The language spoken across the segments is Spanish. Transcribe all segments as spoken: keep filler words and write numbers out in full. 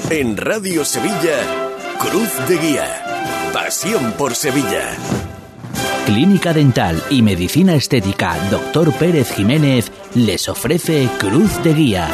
En Radio Sevilla, Cruz de Guía. Pasión por Sevilla. Clínica Dental y Medicina Estética Doctor Pérez Jiménez les ofrece Cruz de Guía.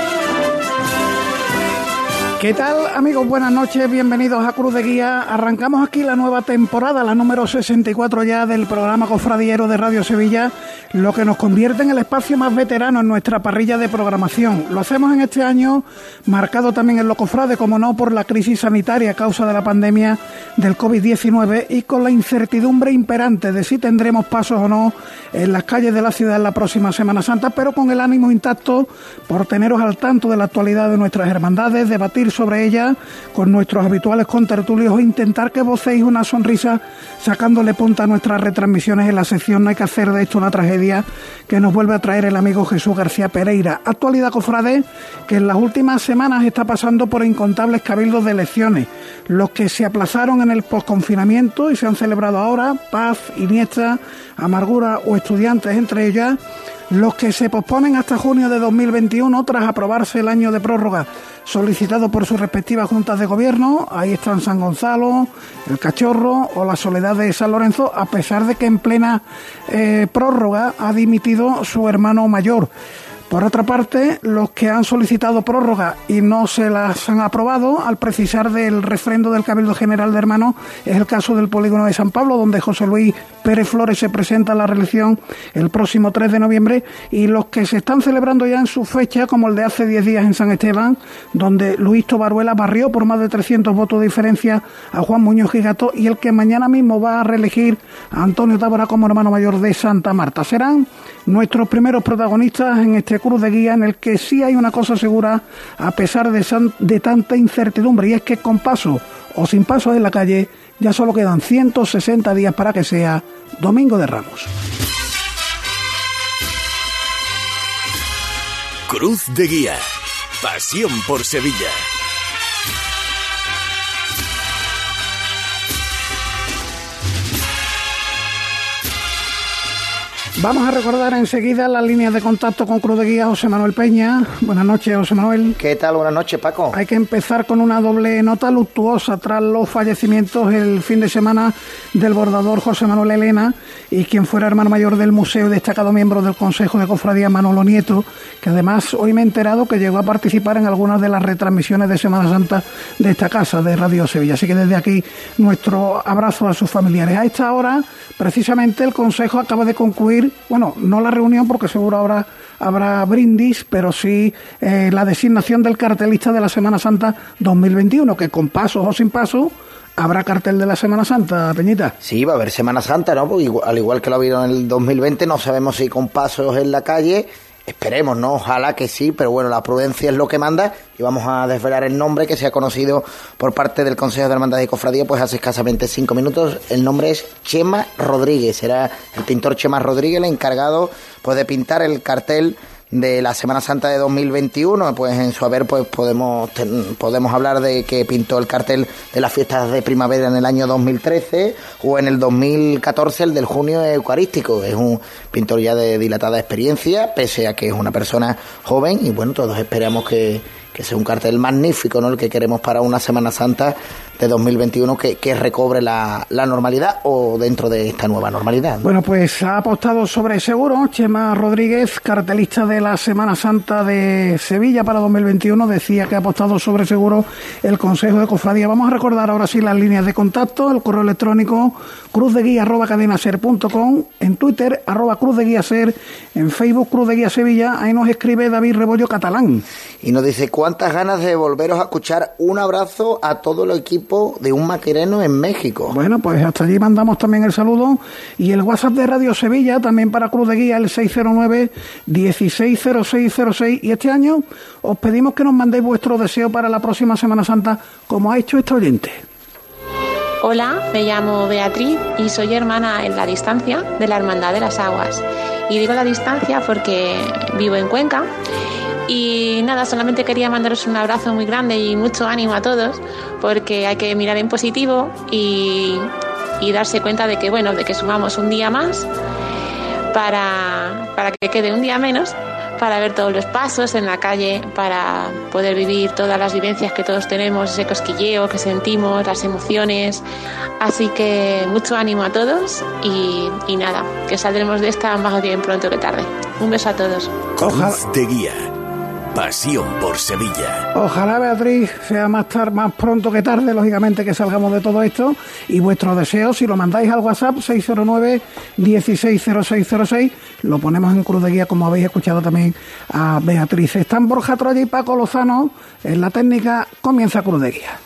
¿Qué tal, amigos? Buenas noches, bienvenidos a Cruz de Guía. Arrancamos aquí la nueva temporada, la número sesenta y cuatro ya del programa Cofradiero de Radio Sevilla, lo que nos convierte en el espacio más veterano en nuestra parrilla de programación. Lo hacemos en este año, marcado también en lo cofrade, como no, por la crisis sanitaria a causa de la pandemia del covid diecinueve y con la incertidumbre imperante de si tendremos pasos o no en las calles de la ciudad en la próxima Semana Santa, pero con el ánimo intacto por teneros al tanto de la actualidad de nuestras hermandades, debatir sobre ella con nuestros habituales contertulios o intentar que vocéis una sonrisa sacándole punta a nuestras retransmisiones en la sección No hay que hacer de esto una tragedia, que nos vuelve a traer el amigo Jesús García Pereira. Actualidad cofrade que en las últimas semanas está pasando por incontables cabildos de elecciones, los que se aplazaron en el posconfinamiento y se han celebrado ahora, Paz, Iniesta, Amargura o Estudiantes entre ellas, los que se posponen hasta junio de dos mil veintiuno tras aprobarse el año de prórroga solicitado por sus respectivas juntas de gobierno. Ahí están San Gonzalo, el Cachorro o la Soledad de San Lorenzo, a pesar de que en plena eh, prórroga ha dimitido su hermano mayor. Por otra parte, los que han solicitado prórroga y no se las han aprobado, al precisar del refrendo del Cabildo General de Hermanos, es el caso del Polígono de San Pablo, donde José Luis Pérez Flores se presenta a la reelección el próximo tres de noviembre, y los que se están celebrando ya en su fecha, como el de hace diez días en San Esteban, donde Luis Tobaruela barrió por más de trescientos votos de diferencia a Juan Muñoz Gigato, y el que mañana mismo va a reelegir a Antonio Tábara como hermano mayor de Santa Marta. Serán nuestros primeros protagonistas en este Cruz de Guía, en el que sí hay una cosa segura a pesar de, san, de tanta incertidumbre, y es que con paso o sin paso en la calle ya solo quedan ciento sesenta días para que sea Domingo de Ramos. Cruz de Guía. Pasión por Sevilla. Vamos a recordar enseguida las líneas de contacto con Cruz de Guía. José Manuel Peña. Buenas noches, José Manuel. ¿Qué tal? Buenas noches, Paco. Hay que empezar con una doble nota luctuosa tras los fallecimientos el fin de semana del bordador José Manuel Elena y quien fuera hermano mayor del museo y destacado miembro del Consejo de Cofradía, Manolo Nieto, que además hoy me he enterado que llegó a participar en algunas de las retransmisiones de Semana Santa de esta casa, de Radio Sevilla. Así que desde aquí nuestro abrazo a sus familiares. A esta hora, precisamente, el Consejo acaba de concluir, bueno, no la reunión porque seguro habrá, habrá brindis, pero sí eh, la designación del cartelista de la Semana Santa dos mil veintiuno, que con pasos o sin pasos habrá cartel de la Semana Santa, Peñita. Sí, va a haber Semana Santa, ¿no? Pues igual, al igual que lo ha habido en el dos mil veinte, no sabemos si con pasos en la calle. Esperemos, ¿no? Ojalá que sí, pero bueno, la prudencia es lo que manda, y vamos a desvelar el nombre que se ha conocido por parte del Consejo de Hermandades y Cofradía pues hace escasamente cinco minutos. El nombre es Chema Rodríguez, será el pintor Chema Rodríguez el encargado pues de pintar el cartel de la Semana Santa de dos mil veintiuno. Pues en su haber pues podemos ten, podemos hablar de que pintó el cartel de las fiestas de primavera en el año dos mil trece, o en el dos mil catorce el del junio eucarístico. Es un pintor ya de dilatada experiencia, pese a que es una persona joven, y bueno, todos esperamos que, que sea un cartel magnífico, ¿no? El que queremos para una Semana Santa de dos mil veintiuno que, que recobre la, la normalidad, o dentro de esta nueva normalidad, ¿no? Bueno, pues ha apostado sobre seguro Chema Rodríguez, cartelista de la Semana Santa de Sevilla para dos mil veintiuno. Decía que ha apostado sobre seguro el Consejo de Cofradía. Vamos a recordar ahora sí las líneas de contacto: el correo electrónico cruzdeguía arroba cadenaser punto com, en Twitter arroba cruzdeguiaser, en Facebook Cruz de Guía Sevilla. Ahí nos escribe David Rebollo Catalán y nos dice: cuántas ganas de volveros a escuchar. Un abrazo a todo el equipo de Un Maquereno en México. Bueno, pues hasta allí mandamos también el saludo, y el WhatsApp de Radio Sevilla también para Cruz de Guía, el seis cero nueve, dieciséis cero seis cero seis. Y este año os pedimos que nos mandéis vuestro deseo para la próxima Semana Santa, como ha hecho este oyente. Hola, me llamo Beatriz y soy hermana en la distancia de la Hermandad de las Aguas. Y digo la distancia porque vivo en Cuenca. Y nada, solamente quería mandaros un abrazo muy grande y mucho ánimo a todos, porque hay que mirar en positivo y, y darse cuenta de que, bueno, de que sumamos un día más para, para que quede un día menos, para ver todos los pasos en la calle, para poder vivir todas las vivencias que todos tenemos, ese cosquilleo que sentimos, las emociones. Así que mucho ánimo a todos y, y nada, que saldremos de esta más bien pronto que tarde. Un beso a todos. Cruz de Guía. Pasión por Sevilla. Ojalá, Beatriz, sea más tar- más pronto que tarde, lógicamente, que salgamos de todo esto. Y vuestros deseos, si lo mandáis al WhatsApp seis cero nueve, dieciséis cero seis cero seis, lo ponemos en Cruz de Guía, como habéis escuchado también a Beatriz. Están Borja Troya y Paco Lozano en la técnica. Comienza Cruz de Guía.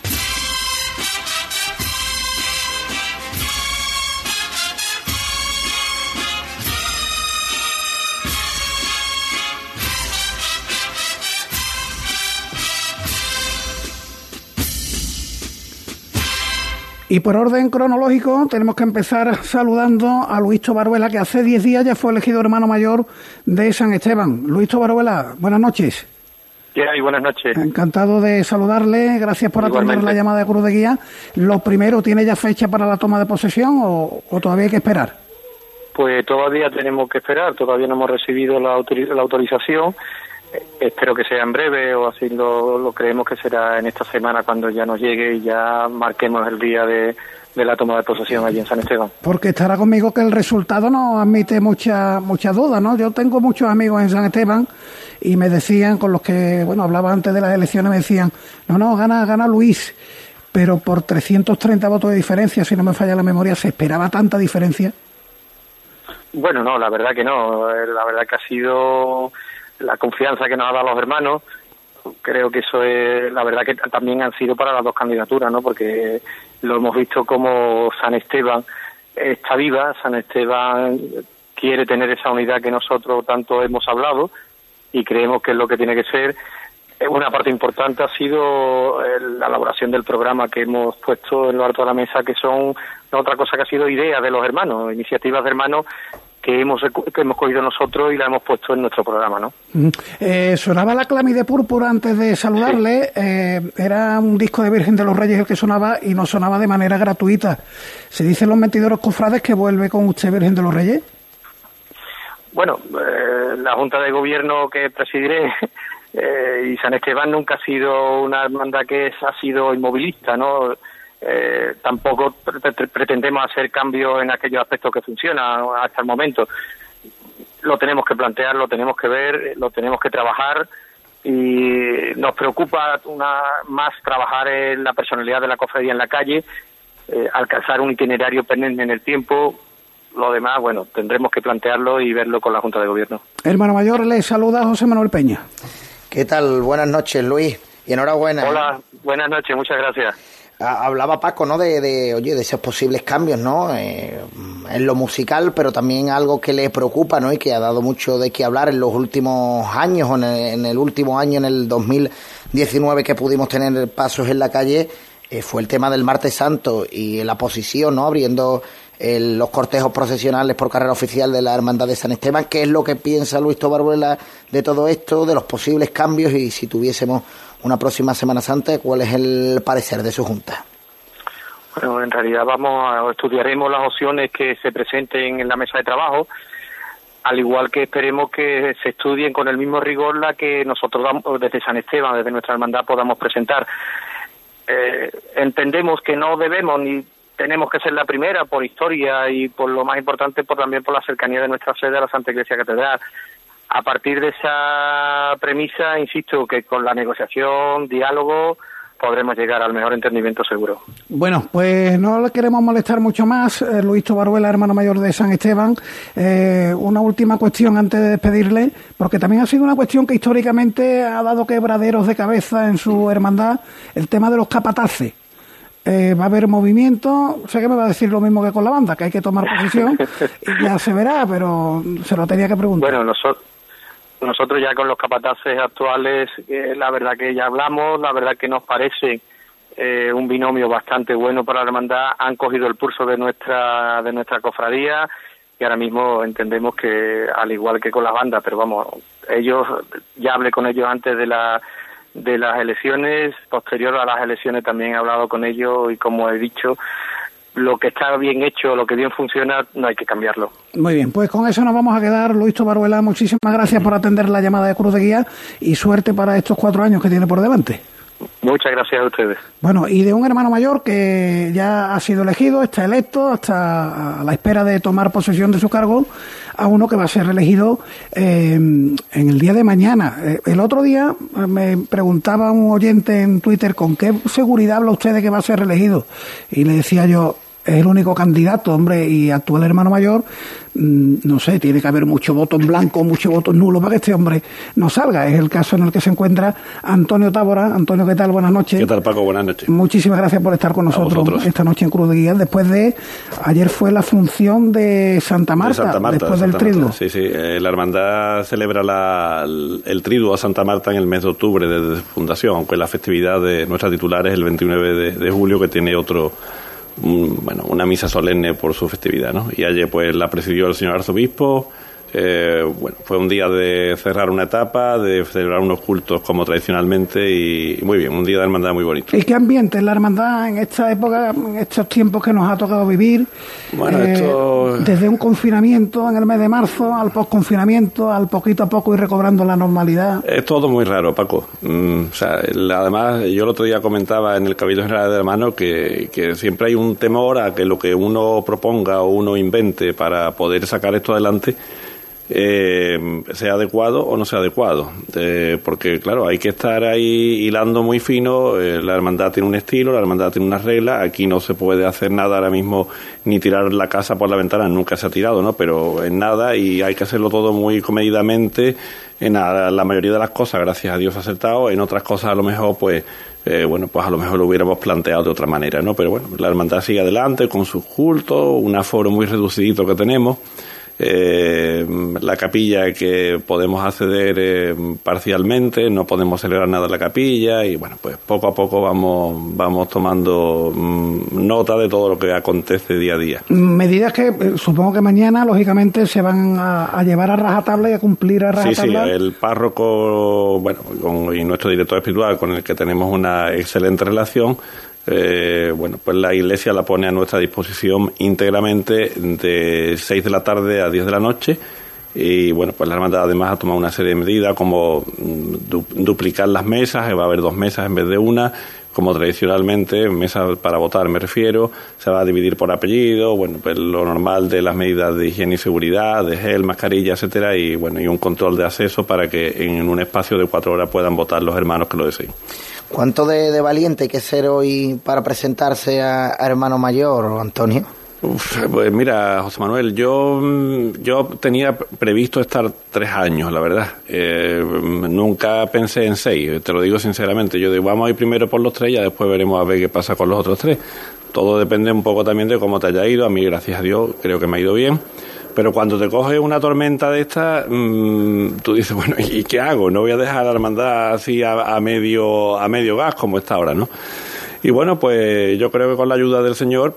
Y por orden cronológico tenemos que empezar saludando a Luis Baruela, que hace diez días ya fue elegido hermano mayor de San Esteban. Luis Baruela, buenas noches. ¿Qué hay? Buenas noches. Encantado de saludarle, gracias por Igualmente. atender la llamada de Cruz de Guía. Lo primero, ¿tiene ya fecha para la toma de posesión o, o todavía hay que esperar? Pues todavía tenemos que esperar, todavía no hemos recibido la, autori- la autorización. Eh, espero que sea en breve, o así lo, lo creemos que será en esta semana cuando ya nos llegue y ya marquemos el día de, de la toma de posesión allí en San Esteban. Porque estará conmigo que el resultado no admite mucha mucha duda, ¿no? Yo tengo muchos amigos en San Esteban y me decían, con los que, bueno, hablaba antes de las elecciones, me decían, no, no, gana, gana Luis, pero por trescientos treinta votos de diferencia, si no me falla la memoria, ¿se esperaba tanta diferencia? Bueno, no, la verdad que no. Eh, La verdad que ha sido la confianza que nos ha dado los hermanos. Creo que eso es, la verdad que también han sido para las dos candidaturas, ¿no? Porque lo hemos visto como San Esteban está viva, San Esteban quiere tener esa unidad que nosotros tanto hemos hablado y creemos que es lo que tiene que ser. Una parte importante ha sido la elaboración del programa que hemos puesto en lo alto de la mesa, que son no otra cosa que ha sido ideas de los hermanos, iniciativas de hermanos que hemos que hemos cogido nosotros y la hemos puesto en nuestro programa, ¿no? Eh, sonaba la clámide púrpura antes de saludarle. Sí. Eh, era un disco de Virgen de los Reyes el que sonaba y no sonaba de manera gratuita. ¿Se dicen los mentideros cofrades que vuelve con usted Virgen de los Reyes? Bueno, eh, la Junta de Gobierno que presidiré eh, y San Esteban nunca ha sido una hermandad que es, ha sido inmovilista, ¿no? Eh, tampoco pre- pretendemos hacer cambios en aquellos aspectos que funcionan hasta el momento. Lo tenemos que plantear, lo tenemos que ver, lo tenemos que trabajar y nos preocupa una más trabajar en la personalidad de la cofradía en la calle, eh, alcanzar un itinerario perenne en el tiempo. Lo demás, bueno, tendremos que plantearlo y verlo con la Junta de Gobierno. Hermano mayor, le saluda José Manuel Peña. ¿Qué tal? Buenas noches, Luis, y enhorabuena. Hola, buenas noches, muchas gracias. Hablaba Paco, ¿no? De, de, oye, de esos posibles cambios, ¿no? Eh, en lo musical, pero también algo que le preocupa, ¿no? Y que ha dado mucho de qué hablar en los últimos años, o en el, en el último año, en el dos mil diecinueve, que pudimos tener pasos en la calle, eh, fue el tema del Martes Santo y la posición, ¿no? Abriendo el, los cortejos procesionales por carrera oficial de la Hermandad de San Esteban. ¿Qué es lo que piensa Luis Baruela de todo esto, de los posibles cambios, y si tuviésemos una próxima Semana Santa, cuál es el parecer de su Junta? Bueno, en realidad vamos a, estudiaremos las opciones que se presenten en la mesa de trabajo, al igual que esperemos que se estudien con el mismo rigor la que nosotros desde San Esteban, desde nuestra hermandad, podamos presentar. Eh, entendemos que no debemos ni tenemos que ser la primera por historia y por lo más importante, por también por la cercanía de nuestra sede a la Santa Iglesia Catedral. A partir de esa premisa, insisto, que con la negociación, diálogo, podremos llegar al mejor entendimiento seguro. Bueno, pues no le queremos molestar mucho más. Eh, Luis Baruela, hermano mayor de San Esteban. Eh, una última cuestión antes de despedirle, porque también ha sido una cuestión que históricamente ha dado quebraderos de cabeza en su hermandad, el tema de los capataces. Eh, va a haber movimiento, sé que me va a decir lo mismo que con la banda, que hay que tomar posición y ya se verá, pero se lo tenía que preguntar. Bueno, nosotros nosotros ya con los capataces actuales, eh, la verdad que ya hablamos, la verdad que nos parece eh, un binomio bastante bueno para la hermandad, han cogido el pulso de nuestra de nuestra cofradía y ahora mismo entendemos que, al igual que con las bandas, pero vamos, ellos, ya hablé con ellos antes de la de las elecciones, posterior a las elecciones también he hablado con ellos y, como he dicho, lo que está bien hecho, lo que bien funciona, no hay que cambiarlo. Muy bien, pues con eso nos vamos a quedar. Luis Tobaruela, muchísimas gracias por atender la llamada de Cruz de Guía y suerte para estos cuatro años que tiene por delante. Muchas gracias a ustedes. Bueno, y de un hermano mayor que ya ha sido elegido, está electo, hasta a la espera de tomar posesión de su cargo, a uno que va a ser reelegido eh, en el día de mañana. Eh, el otro día me preguntaba un oyente en Twitter con qué seguridad habla usted de que va a ser reelegido. Y le decía yo, es el único candidato, hombre, y actual hermano mayor, mmm, no sé, tiene que haber mucho voto en blanco, mucho voto en nulo para que este hombre no salga. Es el caso en el que se encuentra Antonio Tábora. Antonio, ¿qué tal? Buenas noches. ¿Qué tal, Paco? Buenas noches. Muchísimas gracias por estar con nosotros esta noche en Cruz de Guía. Después de, ayer fue la función de Santa Marta, de Santa Marta después del triduo. Sí, sí, eh, la hermandad celebra la, el triduo a Santa Marta en el mes de octubre desde su fundación, aunque la festividad de nuestra titular es el veintinueve de, de julio, que tiene otro... Un, bueno, una misa solemne por su festividad, ¿no? Y ayer pues la presidió el señor arzobispo. Eh, bueno, fue un día de cerrar una etapa, de celebrar unos cultos como tradicionalmente y, y muy bien, un día de hermandad muy bonito. ¿Y qué ambiente es la hermandad en esta época, en estos tiempos que nos ha tocado vivir? Bueno, eh, esto... Desde un confinamiento en el mes de marzo al post-confinamiento, al poquito a poco ir recobrando la normalidad. Es todo muy raro, Paco. Mm, o sea, el, además, yo el otro día comentaba en el Cabildo General de Hermanos que, que siempre hay un temor a que lo que uno proponga o uno invente para poder sacar esto adelante Eh, sea adecuado o no sea adecuado, eh, porque claro, hay que estar ahí hilando muy fino. Eh, la hermandad tiene un estilo, la hermandad tiene unas reglas, aquí no se puede hacer nada ahora mismo, ni tirar la casa por la ventana, nunca se ha tirado, ¿no? Pero en nada, y hay que hacerlo todo muy comedidamente. En la, la mayoría de las cosas, gracias a Dios, ha acertado. En otras cosas a lo mejor pues eh, bueno, pues a lo mejor lo hubiéramos planteado de otra manera, ¿no? Pero bueno, la hermandad sigue adelante con sus cultos, un aforo muy reducidito que tenemos. Eh, la capilla que podemos acceder eh, parcialmente, no podemos celebrar nada en la capilla y bueno, pues poco a poco vamos vamos tomando mm, nota de todo lo que acontece día a día. Medidas que eh, supongo que mañana lógicamente se van a, a llevar a rajatabla y a cumplir a rajatabla. Sí, sí, el párroco, bueno, con, y nuestro director espiritual con el que tenemos una excelente relación. Eh, bueno, pues la Iglesia la pone a nuestra disposición íntegramente de seis de la tarde a diez de la noche y bueno, pues la hermandad además ha tomado una serie de medidas como du- duplicar las mesas, va a haber dos mesas en vez de una, como tradicionalmente, mesas para votar me refiero, se va a dividir por apellido, bueno, pues lo normal de las medidas de higiene y seguridad, de gel, mascarilla, etcétera, y bueno, y un control de acceso para que en un espacio de cuatro horas puedan votar los hermanos que lo deseen. ¿Cuánto de, de valiente hay que ser hoy para presentarse a, a hermano mayor, Antonio? Uf, pues mira, José Manuel, yo yo tenía previsto estar tres años, la verdad. Eh, nunca pensé en seis, te lo digo sinceramente. Yo digo, vamos a ir primero por los tres y ya después veremos a ver qué pasa con los otros tres. Todo depende un poco también de cómo te haya ido. A mí, gracias a Dios, creo que me ha ido bien. Pero cuando te coge una tormenta de esta, mmm, tú dices, bueno, ¿y qué hago? No voy a dejar la hermandad así a, a medio a medio gas como está ahora, ¿no? Y bueno, pues yo creo que con la ayuda del Señor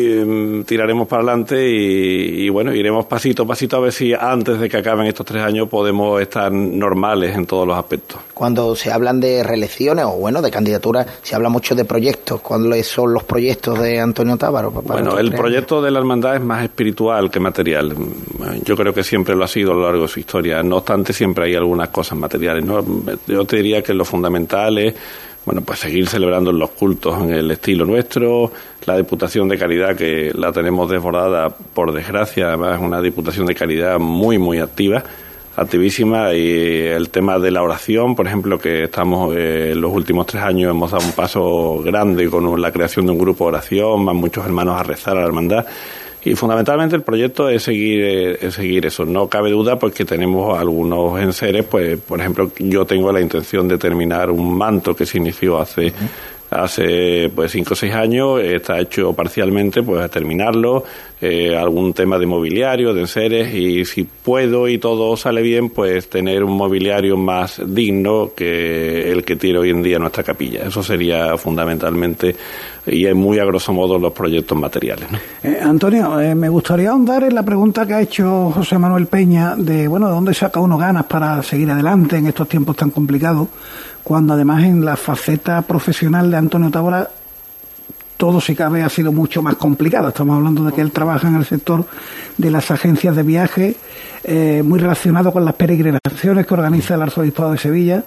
y, tiraremos para adelante y, y bueno, iremos pasito a pasito a ver si antes de que acaben estos tres años podemos estar normales en todos los aspectos. Cuando se hablan de reelecciones o bueno, de candidaturas, se habla mucho de proyectos. ¿Cuáles son los proyectos de Antonio Tábaro? Bueno, el proyecto de la hermandad es más espiritual que material. Yo creo que siempre lo ha sido a lo largo de su historia. No obstante, siempre hay algunas cosas materiales, ¿no? Yo te diría que lo fundamental es, bueno, pues seguir celebrando los cultos en el estilo nuestro, la Diputación de Caridad que la tenemos desbordada, por desgracia, además es una Diputación de Caridad muy, muy activa, activísima, y el tema de la oración, por ejemplo, que estamos eh, en los últimos tres años hemos dado un paso grande con la creación de un grupo de oración, van muchos hermanos a rezar a la hermandad. Y fundamentalmente el proyecto es seguir es seguir eso. No cabe duda porque tenemos algunos enseres, pues por ejemplo yo tengo la intención de terminar un manto que se inició hace uh-huh. hace pues cinco o seis años, está hecho parcialmente, pues a terminarlo, eh, algún tema de mobiliario, de enseres, y si puedo y todo sale bien, pues tener un mobiliario más digno que el que tiene hoy en día nuestra capilla. Eso sería fundamentalmente y es muy a grosso modo los proyectos materiales, ¿no? Eh, Antonio, eh, me gustaría ahondar en la pregunta que ha hecho José Manuel Peña de, bueno, ¿de dónde saca uno ganas para seguir adelante en estos tiempos tan complicados? Cuando además en la faceta profesional de Antonio Tábora todo si cabe ha sido mucho más complicado. Estamos hablando de que él trabaja en el sector de las agencias de viaje, eh, muy relacionado con las peregrinaciones que organiza el Arzobispado de Sevilla.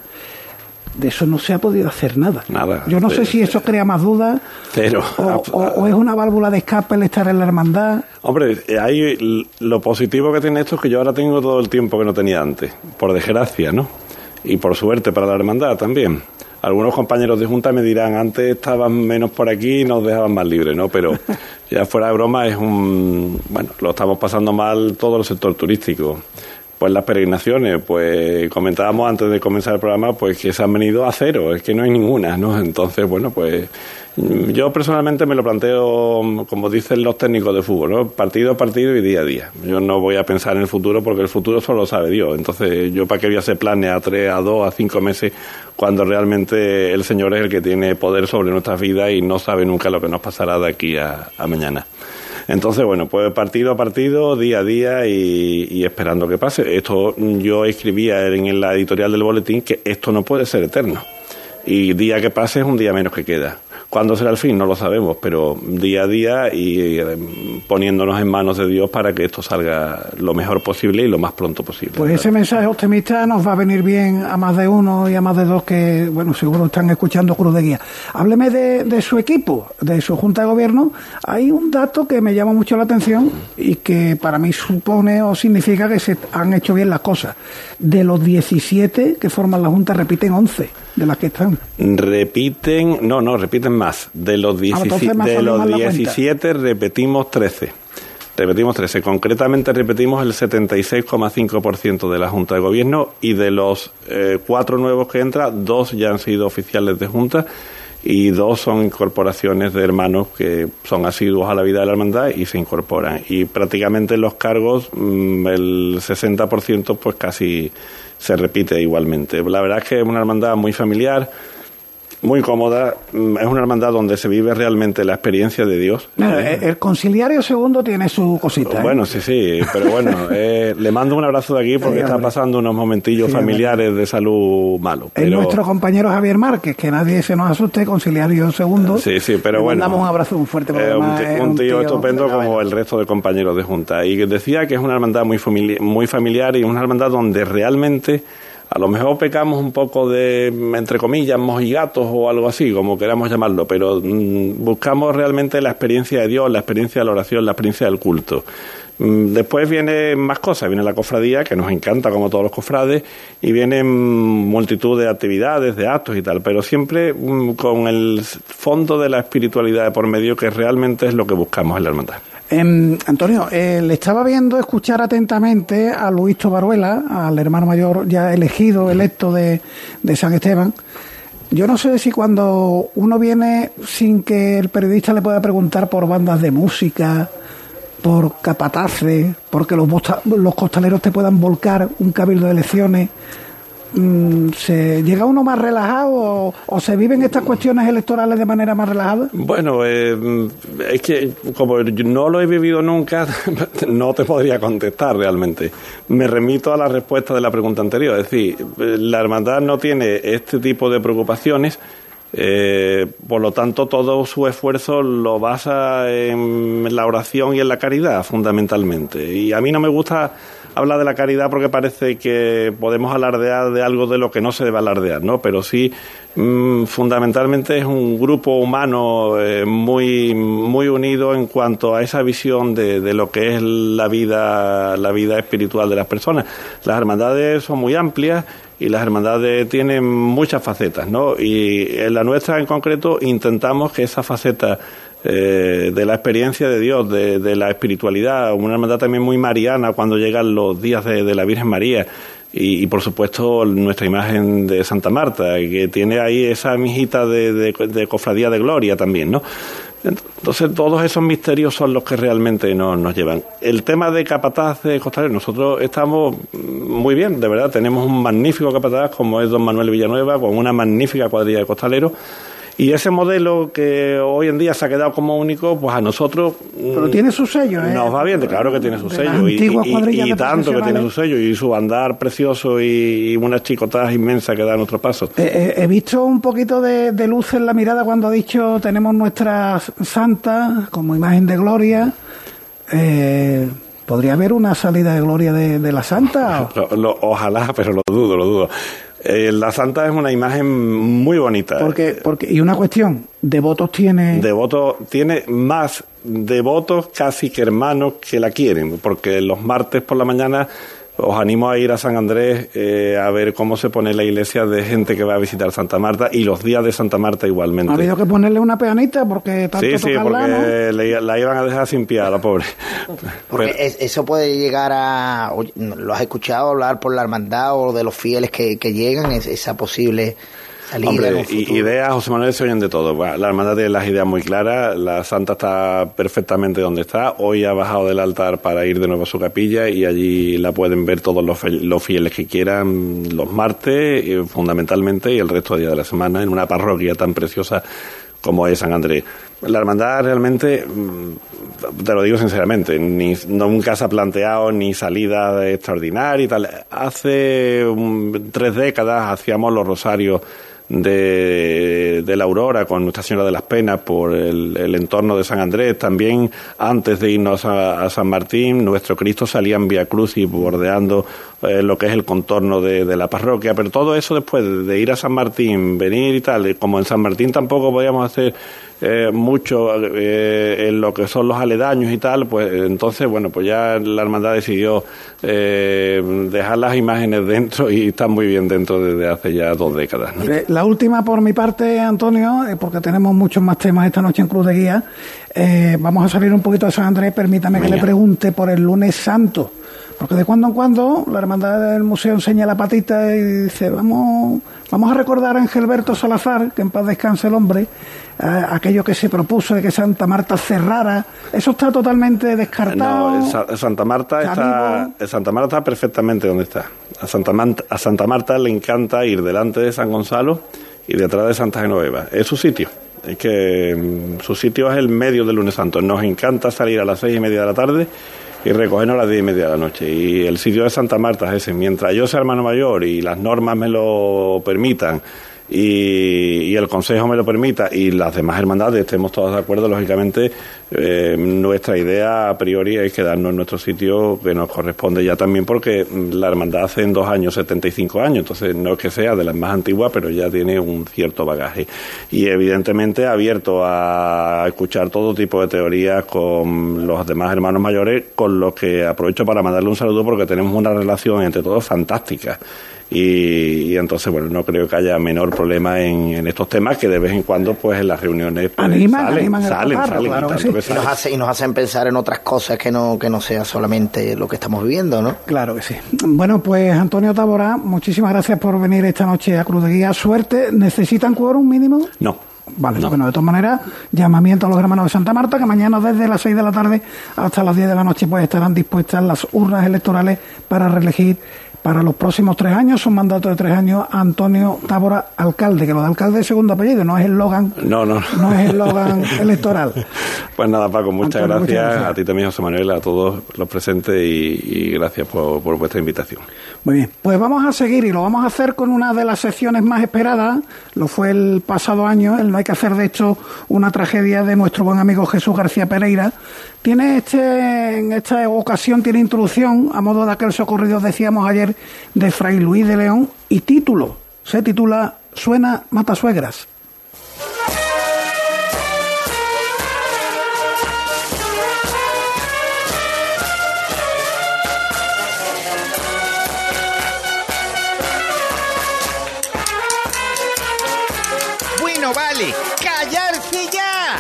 De eso no se ha podido hacer nada. Nada. Yo no sé si eso crea más dudas. Cero. O, o, o es una válvula de escape el estar en la hermandad. Hombre, hay, lo positivo que tiene esto es que yo ahora tengo todo el tiempo que no tenía antes, por desgracia, ¿no? Y por suerte para la hermandad también. Algunos compañeros de junta me dirán, antes estaban menos por aquí y nos dejaban más libres, ¿no? Pero ya fuera de broma, es un... Bueno, lo estamos pasando mal todo el sector turístico. Pues las peregrinaciones, pues comentábamos antes de comenzar el programa, pues que se han venido a cero, es que no hay ninguna, ¿no? Entonces, bueno, pues yo personalmente me lo planteo, como dicen los técnicos de fútbol, ¿no? Partido a partido y día a día. Yo no voy a pensar en el futuro porque el futuro solo lo sabe Dios. Entonces, yo para qué voy a hacer planes a tres, a dos, a cinco meses cuando realmente el Señor es el que tiene poder sobre nuestras vidas y no sabe nunca lo que nos pasará de aquí a, a mañana. Entonces, bueno, pues partido a partido, día a día y, y esperando que pase. Esto yo escribía en la editorial del boletín que esto no puede ser eterno. Y día que pase es un día menos que queda. ¿Cuándo será el fin? No lo sabemos, pero día a día y eh, poniéndonos en manos de Dios para que esto salga lo mejor posible y lo más pronto posible. Pues ese mensaje optimista nos va a venir bien a más de uno y a más de dos que, bueno, seguro están escuchando Cruz de Guía. Hábleme de, de su equipo, de su Junta de Gobierno. Hay un dato que me llama mucho la atención y que para mí supone o significa que se han hecho bien las cosas. De los diecisiete que forman la Junta, repiten once de las que están. Repiten, no, no, repiten más. De los, diecisiete, ah, de los diecisiete repetimos trece. Repetimos trece. Concretamente repetimos el setenta y seis coma cinco por ciento de la Junta de Gobierno y de los eh, cuatro nuevos que entran, dos ya han sido oficiales de Junta y dos son incorporaciones de hermanos que son asiduos a la vida de la hermandad y se incorporan. Y prácticamente en los cargos mmm, el sesenta por ciento pues casi se repite igualmente. La verdad es que es una hermandad muy familiar, muy cómoda, es una hermandad donde se vive realmente la experiencia de Dios. Mira, eh, el conciliario segundo tiene su cosita. ¿eh? Bueno, sí, sí, pero bueno, eh, le mando un abrazo de aquí porque sí, está pasando unos momentillos sí, familiares hombre. de salud malos. Pero... Es nuestro compañero Javier Márquez, que nadie se nos asuste, conciliario segundo. Sí, sí, pero le bueno. Damos un abrazo muy fuerte. Eh, un, t- un, tío un tío estupendo como el resto de compañeros de Junta. Y decía que es una hermandad muy, famili- muy familiar y una hermandad donde realmente... A lo mejor pecamos un poco de, entre comillas, mojigatos o algo así, como queramos llamarlo, pero mmm, buscamos realmente la experiencia de Dios, la experiencia de la oración, la experiencia del culto. Mmm, después vienen más cosas, viene la cofradía, que nos encanta como todos los cofrades, y vienen multitud de actividades, de actos y tal, pero siempre mmm, con el fondo de la espiritualidad de por medio, que realmente es lo que buscamos en la hermandad. Eh, Antonio, eh, le estaba viendo escuchar atentamente a Luis Tobaruela, al hermano mayor ya elegido, electo de, de San Esteban. Yo no sé si cuando uno viene sin que el periodista le pueda preguntar por bandas de música, por capataces, porque los, bosta, los costaleros te puedan volcar un cabildo de elecciones, ¿se llega uno más relajado o, o se viven estas cuestiones electorales de manera más relajada? Bueno, eh, es que como no lo he vivido nunca, no te podría contestar realmente. Me remito a la respuesta de la pregunta anterior, es decir, la hermandad no tiene este tipo de preocupaciones. Eh, por lo tanto, todo su esfuerzo lo basa en la oración y en la caridad, fundamentalmente. Y a mí no me gusta hablar de la caridad porque parece que podemos alardear de algo de lo que no se debe alardear, ¿no? Pero sí, mmm, fundamentalmente es un grupo humano eh, muy muy unido en cuanto a esa visión de, de lo que es la vida la vida espiritual de las personas. Las hermandades son muy amplias y las hermandades tienen muchas facetas, ¿no? Y en la nuestra en concreto intentamos que esa faceta eh, de la experiencia de Dios, de, de la espiritualidad, una hermandad también muy mariana cuando llegan los días de, de la Virgen María y, y por supuesto nuestra imagen de Santa Marta, que tiene ahí esa mijita de, de, de cofradía de gloria también, ¿no? Entonces todos esos misterios son los que realmente nos, nos llevan. El tema de capataz de costaleros, nosotros estamos muy bien, de verdad, tenemos un magnífico capataz como es don Manuel Villanueva, con una magnífica cuadrilla de costaleros, Y ese modelo que hoy en día se ha quedado como único, pues a nosotros... Pero tiene su sello, ¿eh? Nos va bien, claro que tiene su sello. Y, y, y tanto que tiene su sello. Y su andar precioso y, y unas chicotadas inmensas que da a nuestro paso. Eh, eh, he visto un poquito de, de luz en la mirada cuando ha dicho tenemos nuestra santa como imagen de gloria. Eh... ¿Podría haber una salida de gloria de, de la Santa? Lo, lo, ojalá, pero lo dudo, lo dudo. Eh, la Santa es una imagen muy bonita. Porque, porque, y una cuestión, ¿devotos tiene? Devotos, tiene más devotos casi que hermanos que la quieren, porque los martes por la mañana os animo a ir a San Andrés eh, a ver cómo se pone la iglesia de gente que va a visitar Santa Marta, y los días de Santa Marta igualmente. Ha habido que ponerle una peanita porque tanto Sí, sí, tocarla, porque ¿no? le, la iban a dejar sin piedad, la pobre. Porque Pero, es, eso puede llegar a... oye, ¿lo has escuchado hablar por la hermandad o de los fieles que, que llegan? Es, esa posible... Hombre, y, ideas, José Manuel, se oyen de todo. Bueno, la hermandad tiene las ideas muy claras, la Santa está perfectamente donde está, hoy ha bajado del altar para ir de nuevo a su capilla y allí la pueden ver todos los, los fieles que quieran los martes, y fundamentalmente, y el resto de días de la semana, en una parroquia tan preciosa como es San Andrés. La hermandad realmente, te lo digo sinceramente, ni, nunca se ha planteado ni salida extraordinaria y tal. Hace um, tres décadas hacíamos los rosarios de, de la Aurora con Nuestra Señora de las Penas por el, el entorno de San Andrés. También antes de irnos a, a San Martín, nuestro Cristo salía en Vía Crucis bordeando eh, lo que es el contorno de, de la parroquia, pero todo eso después de, de ir a San Martín, venir y tal, como en San Martín tampoco podíamos hacer Eh, mucho eh, en lo que son los aledaños y tal, pues entonces, bueno, pues ya la hermandad decidió eh, dejar las imágenes dentro y están muy bien dentro desde hace ya dos décadas, ¿no? La última por mi parte, Antonio, eh, porque tenemos muchos más temas esta noche en Cruz de Guía, eh, vamos a salir un poquito de San Andrés, permítame Venga. que le pregunte por el lunes santo, porque de cuando en cuando la hermandad del museo enseña la patita y dice, vamos, vamos a recordar a Angelberto Salazar, que en paz descanse el hombre, eh, aquello que se propuso de que Santa Marta cerrara, eso está totalmente descartado. No, Sa- Santa Marta está, está Santa Marta está perfectamente donde está. A Santa, Marta, a Santa Marta le encanta ir delante de San Gonzalo y detrás de Santa Genoveva. Es su sitio. Es que mm, su sitio es el medio del lunes santo. Nos encanta salir a las seis y media de la tarde y recogernos a las diez y media de la noche. Y el sitio de Santa Marta es ese. Mientras yo sea hermano mayor y las normas me lo permitan y, y el consejo me lo permita y las demás hermandades estemos todos de acuerdo, lógicamente eh, nuestra idea a priori es quedarnos en nuestro sitio que nos corresponde ya también, porque la hermandad hace en dos años setenta y cinco años, entonces no es que sea de las más antiguas, pero ya tiene un cierto bagaje y evidentemente abierto a escuchar todo tipo de teorías con los demás hermanos mayores, con los que aprovecho para mandarle un saludo porque tenemos una relación entre todos fantástica. Y, y entonces, bueno, no creo que haya menor problema en, en estos temas, que de vez en cuando, pues en las reuniones pues, animan, salen, animan salen, paparro, salen, claro y, que sí. que Y nos, hace, y nos hacen pensar en otras cosas que no que no sea solamente lo que estamos viviendo, ¿no? Claro que sí. Bueno, pues Antonio Tábora, muchísimas gracias por venir esta noche a Cruz de Guía. Suerte. ¿Necesitan quórum mínimo? No. Vale, no. Bueno, de todas maneras, llamamiento a los hermanos de Santa Marta, que mañana desde las seis de la tarde hasta las diez de la noche pues estarán dispuestas las urnas electorales para reelegir para los próximos tres años, un mandato de tres años, a Antonio Tábora, alcalde, que lo de alcalde es segundo apellido, no es el Logan, no, no. no es el Logan electoral. Pues nada, Paco, muchas, Antonio, gracias, muchas gracias, a ti también, José Manuel, a todos los presentes y, y gracias por, por vuestra invitación. Muy bien, pues vamos a seguir y lo vamos a hacer con una de las secciones más esperadas, lo fue el pasado año, el No hay que hacer de esto una tragedia de nuestro buen amigo Jesús García Pereira. Tiene este, en esta ocasión tiene introducción a modo de aquel socorrido, decíamos ayer, de Fray Luis de León, y título, se titula Suena Matasuegras. Bueno, vale, callarse ya.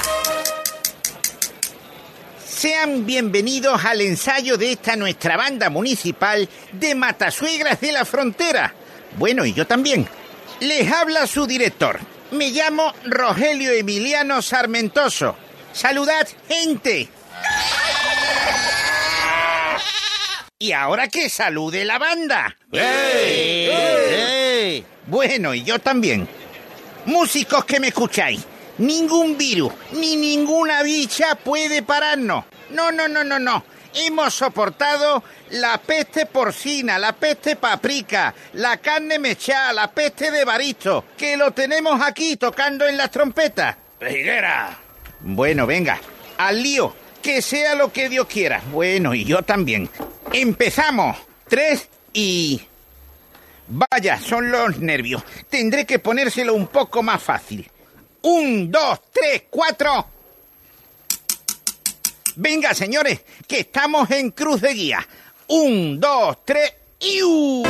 Sean bienvenidos al ensayo de esta nuestra banda municipal de Matasuegras de la Frontera. Bueno, y yo también. Les habla su director. Me llamo Rogelio Emiliano Sarmentoso. Saludad, gente. Y ahora que salude la banda. ¡Ey! ¡Ey! Bueno, y yo también. Músicos que me escucháis, Ningún virus, ni ninguna bicha puede pararnos. No, no, no, no, no. Hemos soportado la peste porcina, la peste paprika, la carne mechada, la peste de Baristo, que lo tenemos aquí tocando en las trompetas. ¡Higuera! Bueno, venga, al lío, que sea lo que Dios quiera. Bueno, y yo también. Empezamos. Tres y... Vaya, son los nervios. Tendré que ponérselo un poco más fácil. Un, dos, tres, cuatro... Venga, señores, que estamos en Cruz de Guía. Un, dos, tres, y... Uh.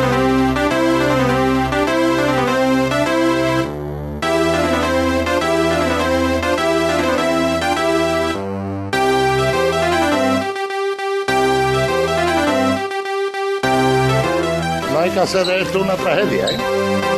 No hay que hacer de esto una tragedia, ¿eh?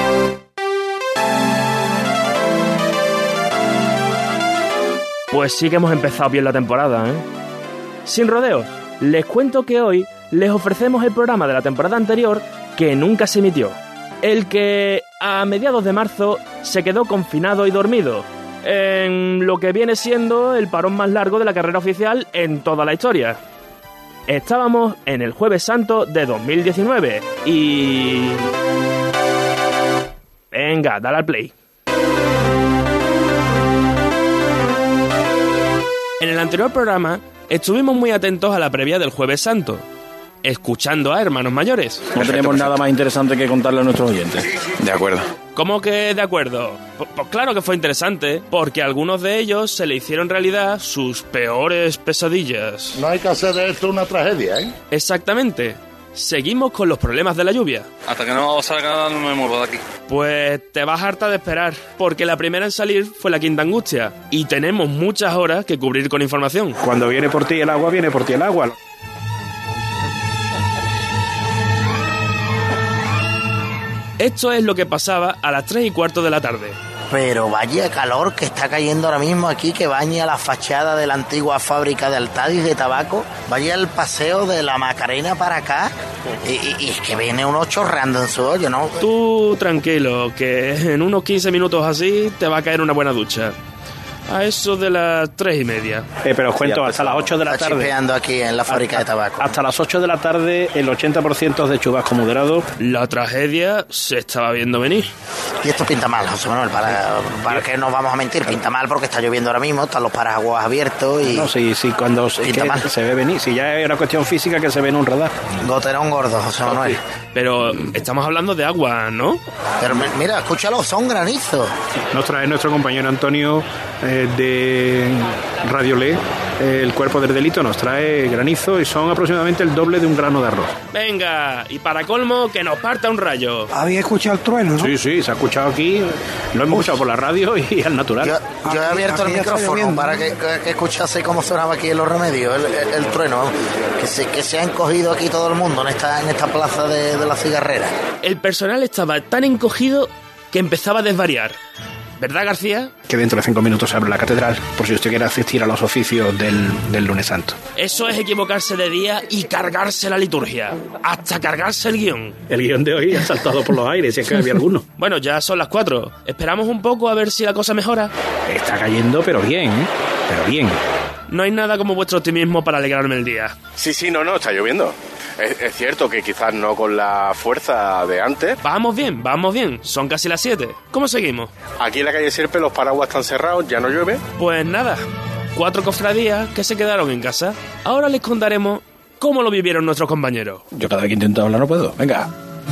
Pues sí que hemos empezado bien la temporada, ¿eh? Sin rodeos, les cuento que hoy les ofrecemos el programa de la temporada anterior que nunca se emitió. El que a mediados de marzo se quedó confinado y dormido, en lo que viene siendo el parón más largo de la carrera oficial en toda la historia. Estábamos en el Jueves Santo de dos mil diecinueve y... Venga, dale al play. En el anterior programa estuvimos muy atentos a la previa del Jueves Santo, escuchando a hermanos mayores. No tenemos nada más interesante que contarle a nuestros oyentes. De acuerdo. ¿Cómo que de acuerdo? Pues, pues claro que fue interesante, porque a algunos de ellos se le hicieron realidad sus peores pesadillas. No hay que hacer de esto una tragedia, ¿eh? Exactamente. Seguimos con los problemas de la lluvia. Hasta que no salga no me muevo de aquí. Pues te vas harta de esperar, porque la primera en salir fue la Quinta Angustia, y tenemos muchas horas que cubrir con información. Cuando viene por ti el agua, viene por ti el agua. Esto es lo que pasaba a las tres y cuarto de la tarde. Pero vaya calor que está cayendo ahora mismo aquí, que baña la fachada de la antigua fábrica de Altadis de tabaco. Vaya el paseo de la Macarena para acá. Y, y, y es que viene uno chorreando en su hoyo, ¿no? Tú tranquilo, que en unos quince minutos así te va a caer una buena ducha. A eso de las tres y media. Eh, pero os cuento, hasta las ocho de la Está tarde. chispeando aquí en la fábrica hasta, de tabaco. Hasta las ocho de la tarde, el ochenta por ciento de chubasco moderado. La tragedia se estaba viendo venir. Y esto pinta mal, José Manuel, para, para que nos vamos a mentir. Pinta mal porque está lloviendo ahora mismo, están los paraguas abiertos y... No, sí, sí, cuando pinta mal. Se ve venir. Si ya es una cuestión física que se ve en un radar. Goterón gordo, José Manuel. Pero estamos hablando de agua, ¿no? Pero mira, escúchalo, son granizos. Nos trae nuestro compañero Antonio eh, de Radio Le, eh, el cuerpo del delito, nos trae granizo y son aproximadamente el doble de un grano de arroz. Venga, y para colmo, que nos parta un rayo. Había escuchado el trueno, ¿no? Sí, sí, se ha escuchado aquí, lo hemos Uf. escuchado por la radio y al natural. Yo, yo he abierto aquí, el micrófono para que, que, que escuchase cómo sonaba aquí en Los Remedios, el, el, el trueno, que se, que se ha encogido aquí todo el mundo en esta, en esta plaza de, de la Cigarrera. El personal estaba tan encogido que empezaba a desvariar. ¿Verdad, García? Que dentro de cinco minutos se abre la catedral, por si usted quiere asistir a los oficios del, del lunes santo. Eso es equivocarse de día y cargarse la liturgia. Hasta cargarse el guión. El guión de hoy ha saltado por los aires, si es que había alguno. Bueno, ya son las cuatro. Esperamos un poco a ver si la cosa mejora. Está cayendo, pero bien, ¿eh? Pero bien. No hay nada como vuestro optimismo para alegrarme el día. Sí, sí, no, no, está lloviendo. Es, es cierto que quizás no con la fuerza de antes. Vamos bien, vamos bien. Son casi las siete. ¿Cómo seguimos? Aquí en la calle Sierpe los paraguas están cerrados, ya no llueve. Pues nada, cuatro cofradías que se quedaron en casa. Ahora les contaremos cómo lo vivieron nuestros compañeros. Yo cada vez que intento hablar no puedo. Venga.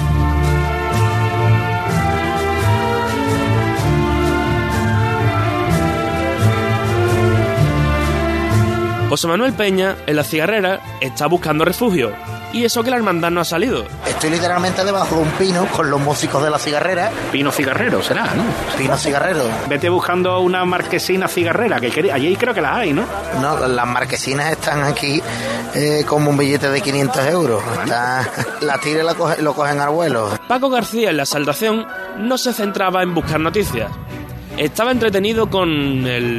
José Manuel Peña, en la Cigarrera, está buscando refugio. Y eso que la hermandad no ha salido. Estoy literalmente debajo de un pino con los músicos de la Cigarrera. Pino cigarrero será, ¿no? Pino cigarrero. Vete buscando una marquesina cigarrera, que allí creo que las hay, ¿no? No, las marquesinas están aquí eh, como un billete de quinientos euros. Está, la tira y la coge, lo cogen al vuelo. Paco García, en la Saltación, no se centraba en buscar noticias. Estaba entretenido con el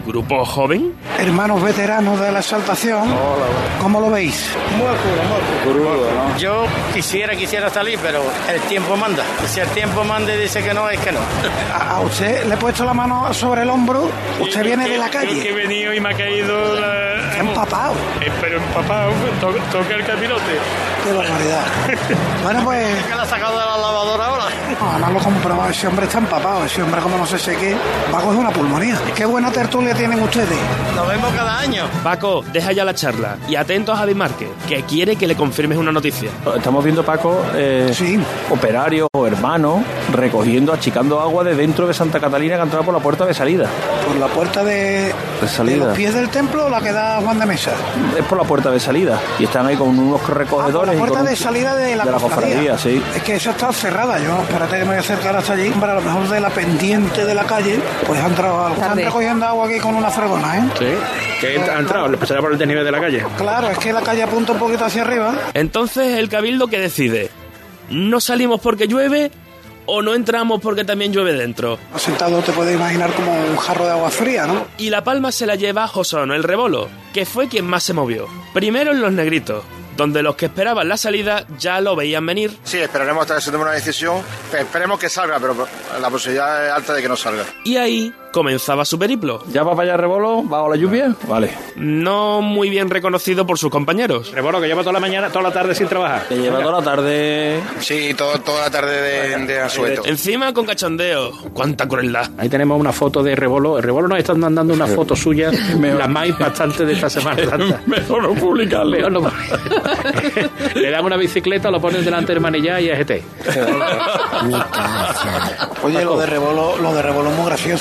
¿Grupo joven? Hermanos veteranos de la exaltación. Hola, ¿cómo lo veis? Muy crudo, muy crudo, ¿no? Yo quisiera, quisiera salir, pero el tiempo manda. Si el tiempo manda y dice que no, es que no. A usted le he puesto la mano sobre el hombro. Usted viene que, de la calle. Yo que he venido y me ha caído la... Está empapado. Eh, pero empapado, to, toca el capirote. Qué barbaridad. Bueno, pues... ¿Qué le ha sacado de la lavadora ahora? No, no lo comprobado. Ese hombre está empapado. Ese hombre, como no se seque, va a coger una pulmonía. Qué buena tertulia tienen ustedes. Nos vemos cada año. Paco, deja ya la charla. Y atento a Javi Márquez, que quiere que le confirmes una noticia. Estamos viendo, Paco, eh, sí. operarios o hermanos recogiendo, achicando agua de dentro de Santa Catalina que ha entrado por la puerta de salida. ¿Por la puerta de, de, salida. de los pies del templo o la que da Juan de Mesa? Es por la puerta de salida. Y están ahí con unos recogedores. Ah, por la puerta y con de salida de la, de la cofradía, sí. Es que esa está cerrada. Yo, espérate, me voy a acercar hasta allí. Para lo mejor de la pendiente de la calle, pues han entrado, están recogiendo agua aquí con una fregona, ¿eh? Sí. ¿Que ha entrado? ¿Le pasará por el desnivel de la calle? Claro, es que la calle apunta un poquito hacia arriba. Entonces, ¿el cabildo qué decide? ¿No salimos porque llueve o no entramos porque también llueve dentro? Sentado te puedes imaginar como un jarro de agua fría, ¿no? Y la palma se la lleva José Manuel Rebolo, que fue quien más se movió. Primero en Los Negritos, donde los que esperaban la salida ya lo veían venir. Sí, esperaremos hasta que se tome una decisión. Esperemos que salga, pero la posibilidad es alta de que no salga. Y ahí comenzaba su periplo. ¿Ya va para allá Rebolo bajo la lluvia? Vale. No muy bien reconocido por sus compañeros. Rebolo, que lleva toda la mañana, toda la tarde sin trabajar. Que lleva toda la tarde... Sí, todo, toda la tarde de, de asueto. Encima con cachondeo. ¡Cuánta crueldad! Ahí tenemos una foto de Rebolo. El Rebolo nos está dando una foto suya, la más impactante de esta Semana Santa. Mejor no publicarlo. Mejor no. Le dan una bicicleta, lo ponen delante del manillar y es E T. Oye, lo de Rebolo, lo de Rebolo es muy gracioso.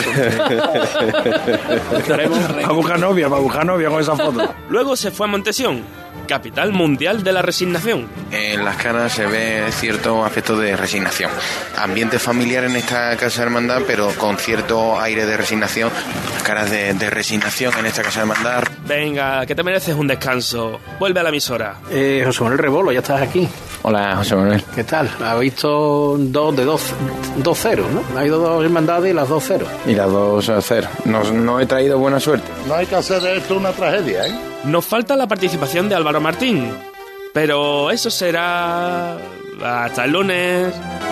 Va a buscar novia, va a buscar novia con esa foto. Luego se fue a Montesión, capital mundial de la resignación. En las caras se ve cierto aspecto de resignación. Ambiente familiar en esta casa de hermandad, pero con cierto aire de resignación. Caras de, de resignación en esta casa de hermandad. Venga, que te mereces un descanso. Vuelve a la emisora. Eh, José Manuel Rebolo, ya estás aquí. Hola, José Manuel. ¿Qué tal? Ha visto dos de dos, dos ceros, ¿no? Ha ido dos hermandades y las dos ceros. Y las dos a cero. No, no he traído buena suerte. No hay que hacer de esto una tragedia, ¿eh? Nos falta la participación de Álvaro Martín, pero eso será hasta el lunes.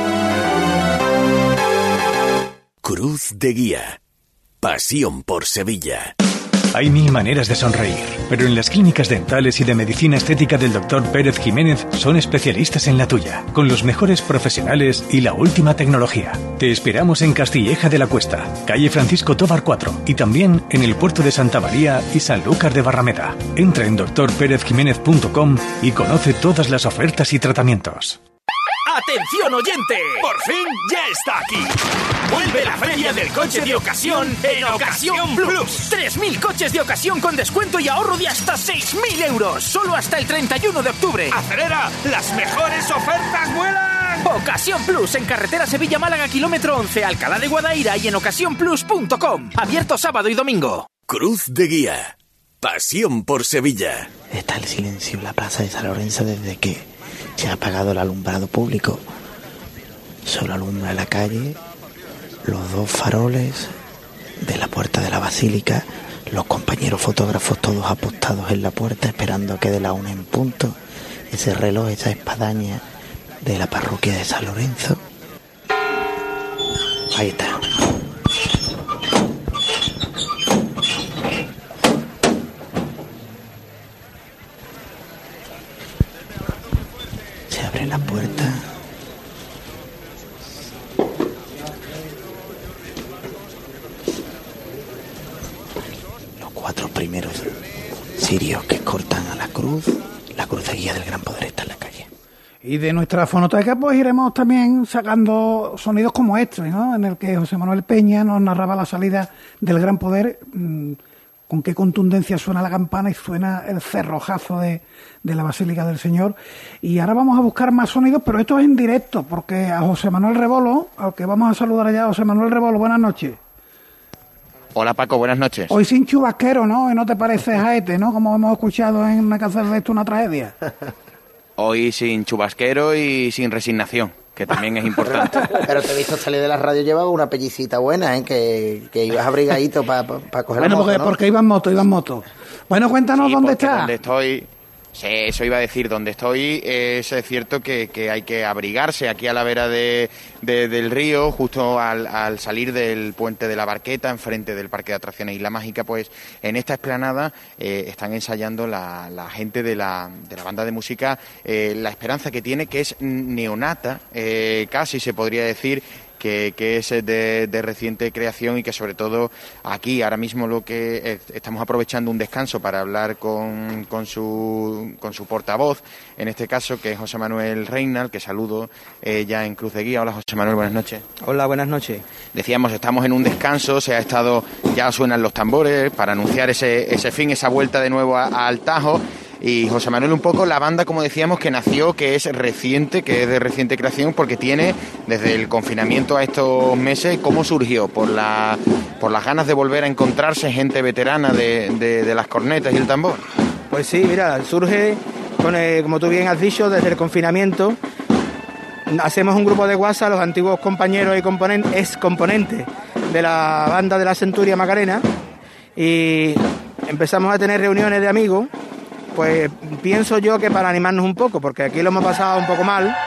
Cruz de Guía. Pasión por Sevilla. Hay mil maneras de sonreír, pero en las clínicas dentales y de medicina estética del doctor Pérez Jiménez son especialistas en la tuya, con los mejores profesionales y la última tecnología. Te esperamos en Castilleja de la Cuesta, calle Francisco Tobar cuatro, y también en el puerto de Santa María y Sanlúcar de Barrameda. Entra en doctor pérez jiménez punto com y conoce todas las ofertas y tratamientos. ¡Atención oyente! ¡Por fin ya está aquí! ¡Vuelve la feria del coche de ocasión en Ocasión Plus! tres mil coches de ocasión con descuento y ahorro de hasta seis mil euros. Solo hasta el treinta y uno de octubre. ¡Acelera! ¡Las mejores ofertas vuelan! Ocasión Plus en carretera Sevilla-Málaga, kilómetro once, Alcalá de Guadaira y en ocasión plus punto com. Abierto sábado y domingo. Cruz de Guía. Pasión por Sevilla. Está el silencio en la plaza de San Lorenzo desde que se ha apagado el alumbrado público. Solo alumbra la calle, los dos faroles de la puerta de la basílica, los compañeros fotógrafos todos apostados en la puerta esperando a que dé la una en punto, ese reloj, esa espadaña de la parroquia de San Lorenzo. Ahí está. Se abre la puerta. Los cuatro primeros cirios que cortan a la cruz. La cruz de guía del Gran Poder está en la calle. Y de nuestra fonoteca pues iremos también sacando sonidos como estos, ¿no? En el que José Manuel Peña nos narraba la salida del Gran Poder. Mmm, con qué contundencia suena la campana y suena el cerrojazo de, de la Basílica del Señor. Y ahora vamos a buscar más sonidos, pero esto es en directo, porque a José Manuel Rebolo, al que vamos a saludar allá, José Manuel Rebolo, buenas noches. Hola Paco, buenas noches. Hoy sin chubasquero, ¿no? Y no te pareces a este, ¿no? Como hemos escuchado en Una que hacer de esto una tragedia. Hoy sin chubasquero y sin resignación. que también es importante. Pero te he visto salir de la radio llevaba una pellicita buena, ¿eh? Que, que ibas abrigadito para pa, pa coger bueno, la moto, porque, ¿no? porque iba en moto, iba en moto. Bueno, cuéntanos Sí, dónde porque está. Donde estoy, sí, eso iba a decir, donde estoy es, es cierto que, que hay que abrigarse aquí a la vera de, de, del río, justo al, al salir del puente de la Barqueta, enfrente del Parque de Atracciones Isla Mágica, pues en esta explanada eh, están ensayando la, la gente de la, de la banda de música eh, La Esperanza, que tiene, que es neonata, eh, casi se podría decir, Que, que es de, de reciente creación y que sobre todo aquí ahora mismo lo que eh, estamos aprovechando un descanso para hablar con, con, su, con su portavoz, en este caso que es José Manuel Reynal, que saludo eh, ya en Cruz de Guía. Hola José Manuel, buenas noches. Hola, buenas noches. Decíamos, estamos en un descanso, se ha estado, ya suenan los tambores para anunciar ese, ese fin, esa vuelta de nuevo a, al Tajo. Y José Manuel, un poco la banda, como decíamos, que nació, que es reciente, que es de reciente creación, porque tiene desde el confinamiento a estos meses, ¿cómo surgió? ¿Por la por las ganas de volver a encontrarse gente veterana de, de, de las cornetas y el tambor? Pues sí, mira, surge, con el, como tú bien has dicho, desde el confinamiento. Hacemos un grupo de WhatsApp, los antiguos compañeros y componen, ex componentes de la banda de la Centuria Macarena, y empezamos a tener reuniones de amigos. Pues pienso yo que para animarnos un poco, porque aquí lo hemos pasado un poco mal,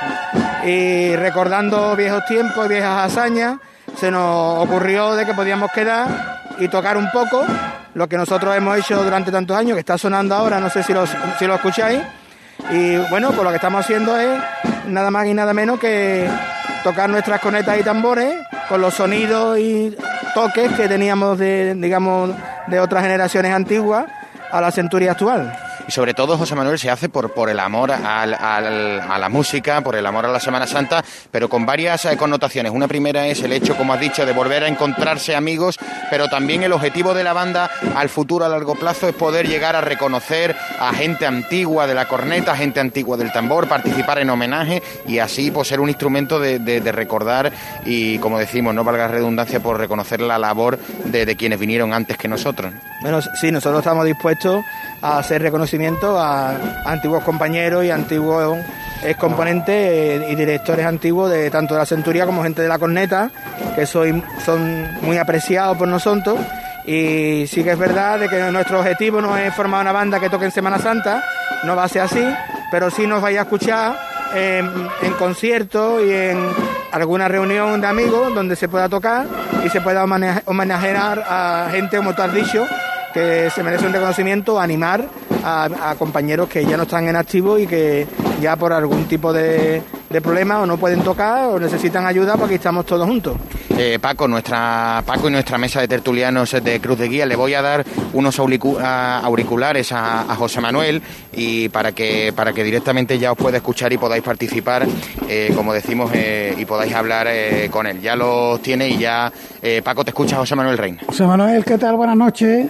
y recordando viejos tiempos y viejas hazañas, se nos ocurrió de que podíamos quedar y tocar un poco lo que nosotros hemos hecho durante tantos años, que está sonando ahora, no sé si lo, si lo escucháis, y bueno, pues lo que estamos haciendo es nada más y nada menos que tocar nuestras cornetas y tambores con los sonidos y toques que teníamos de, digamos, de otras generaciones antiguas a la Centuria actual. Y sobre todo, José Manuel, se hace por, por el amor al, al, a la música, por el amor a la Semana Santa, pero con varias eh, connotaciones. Una primera es el hecho, como has dicho, de volver a encontrarse amigos, pero también el objetivo de la banda al futuro, a largo plazo, es poder llegar a reconocer a gente antigua de la corneta, gente antigua del tambor, participar en homenaje y así pues, ser un instrumento de, de, de recordar y, como decimos, no valga redundancia, por reconocer la labor de, de quienes vinieron antes que nosotros. Bueno, sí, nosotros estamos dispuestos a hacer reconocimiento a, a antiguos compañeros y antiguos excomponentes y directores antiguos de tanto de la Centuria como gente de la corneta, que soy, son muy apreciados por nosotros. Y sí que es verdad de que nuestro objetivo no es formar una banda que toque en Semana Santa, no va a ser así, pero sí nos vaya a escuchar en, en conciertos y en alguna reunión de amigos donde se pueda tocar y se pueda homenajear a gente, como tú has dicho, que se merece un reconocimiento, animar a, a compañeros que ya no están en activo y que ya por algún tipo de, de problema o no pueden tocar o necesitan ayuda, porque estamos todos juntos. Eh, Paco, nuestra Paco y nuestra mesa de tertulianos de Cruz de Guía, le voy a dar unos auriculares a, a José Manuel y para que para que directamente ya os pueda escuchar y podáis participar, eh, como decimos, eh, y podáis hablar eh, con él. Ya los tiene y ya, eh, Paco, te escucha José Manuel Reina. José Manuel, ¿qué tal? Buenas noches.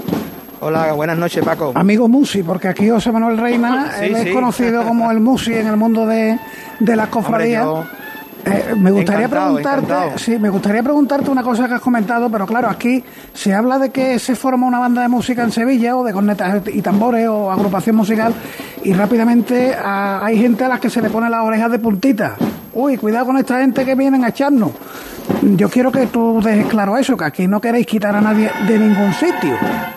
Hola, buenas noches, Paco. Amigo Musi, porque aquí José Manuel Reina, sí, él es sí. conocido como el Musi en el mundo de, de las cofradías. Hombre, yo... Eh, me gustaría encantado, preguntarte, encantado. sí, me gustaría preguntarte una cosa que has comentado, pero claro, aquí se habla de que se forma una banda de música en Sevilla, o de cornetas y tambores, o agrupación musical, y rápidamente a, hay gente a la que se le pone las orejas de puntita. Uy, cuidado con esta gente que vienen a echarnos. Yo quiero que tú dejes claro eso, que aquí no queréis quitar a nadie de ningún sitio.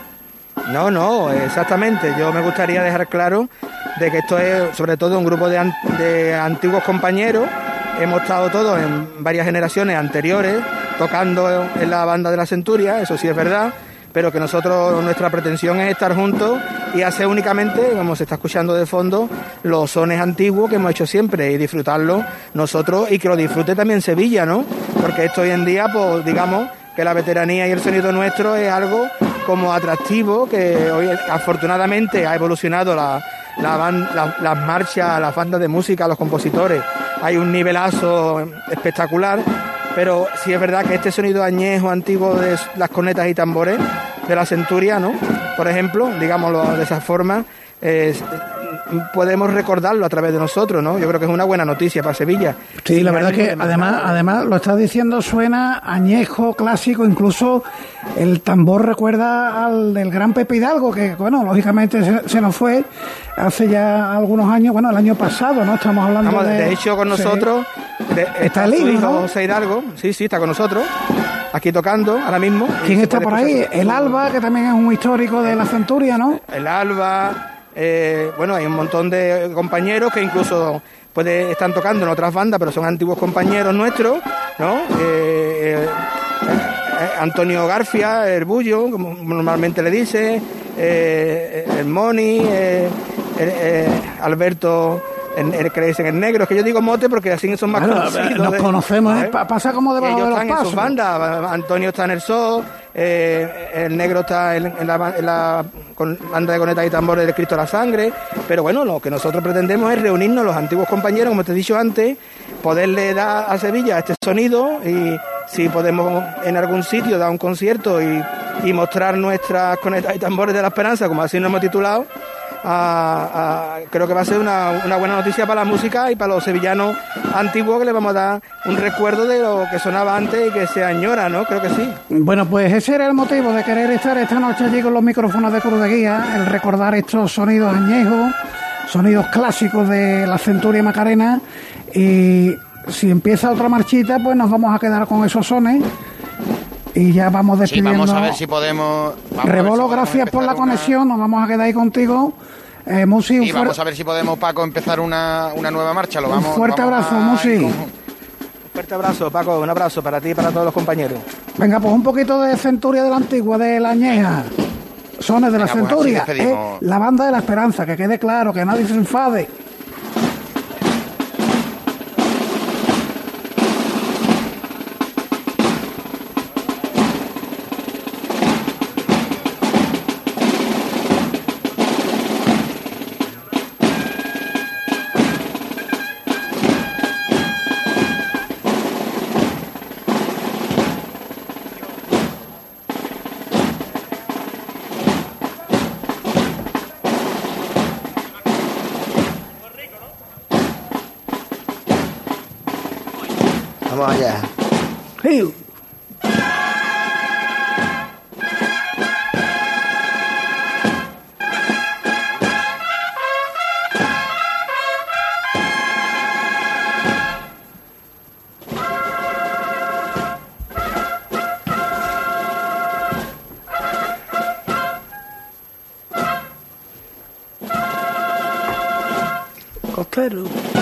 No, no, exactamente. Yo me gustaría dejar claro de que esto es sobre todo un grupo de, an- de antiguos compañeros. Hemos estado todos en varias generaciones anteriores tocando en la banda de la Centuria, eso sí es verdad, pero que nosotros, nuestra pretensión es estar juntos y hacer únicamente, como se está escuchando de fondo, los sones antiguos que hemos hecho siempre y disfrutarlo nosotros y que lo disfrute también Sevilla, ¿no? Porque esto hoy en día, pues digamos que la veteranía y el sonido nuestro es algo como atractivo, que hoy afortunadamente ha evolucionado la, la, band, la las marchas, las bandas de música, los compositores. Hay un nivelazo espectacular, pero sí es verdad que este sonido añejo, antiguo de las cornetas y tambores de la Centuria, ¿no? Por ejemplo, digámoslo de esa forma, eh, podemos recordarlo a través de nosotros, ¿no? Yo creo que es una buena noticia para Sevilla. Sí, la verdad que además, además lo estás diciendo, suena añejo, clásico, incluso el tambor recuerda al del gran Pepe Hidalgo, que bueno, lógicamente se, se nos fue hace ya algunos años, bueno, el año pasado, ¿no? Estamos hablando Vamos, de... de hecho, con nosotros sí. de, está, está el su hijo, hijo, ¿no? José Hidalgo, sí, sí, está con nosotros, aquí tocando ahora mismo. ¿Quién está por ahí? El Alba, que también es un histórico de la Centuria, ¿no? El Alba, eh, bueno, hay un montón de compañeros que incluso puede, están tocando en otras bandas, pero son antiguos compañeros nuestros, ¿no? Eh, eh, eh, Antonio Garfia, el Bullo, como normalmente le dice, eh, el Moni, eh, eh, Alberto... En, en, que le dicen el negro, es que yo digo mote porque así son más claro, conocidos. Nos de, conocemos, ¿eh? Pasa como debajo de los pasos. Ellos están en sus bandas, Antonio está en el Sol, eh, el negro está en, en, la, en la con, banda de conetas y tambores del Cristo de la Sangre, pero bueno, lo que nosotros pretendemos es reunirnos los antiguos compañeros, como te he dicho antes, poderle dar a Sevilla este sonido y si podemos en algún sitio dar un concierto y, y mostrar nuestras conetas y tambores de la esperanza, como así nos hemos titulado. A, a, creo que va a ser una, una buena noticia para la música y para los sevillanos antiguos, que le vamos a dar un recuerdo de lo que sonaba antes y que se añora, ¿no? Creo que sí. Bueno, pues ese era el motivo de querer estar esta noche allí con los micrófonos de Cruz de Guía, el recordar estos sonidos añejos, sonidos clásicos de la Centuria Macarena, y si empieza otra marchita, pues nos vamos a quedar con esos sones. Y ya vamos despidiendo. Sí, vamos a ver si podemos... Rebolo, si gracias por la una... conexión, nos vamos a quedar ahí contigo. Eh, Musi, y vamos fuer... a ver si podemos, Paco, empezar una, una nueva marcha. Lo vamos, un fuerte vamos abrazo, a... Musi. Un fuerte abrazo, Paco, un abrazo para ti y para todos los compañeros. Venga, pues un poquito de Centuria de la Antigua, de la Añeja. Sones de Venga, la Centuria. Pues eh, la banda de la Esperanza, que quede claro, que nadie se enfade. Vamos allá. Sí. Costero.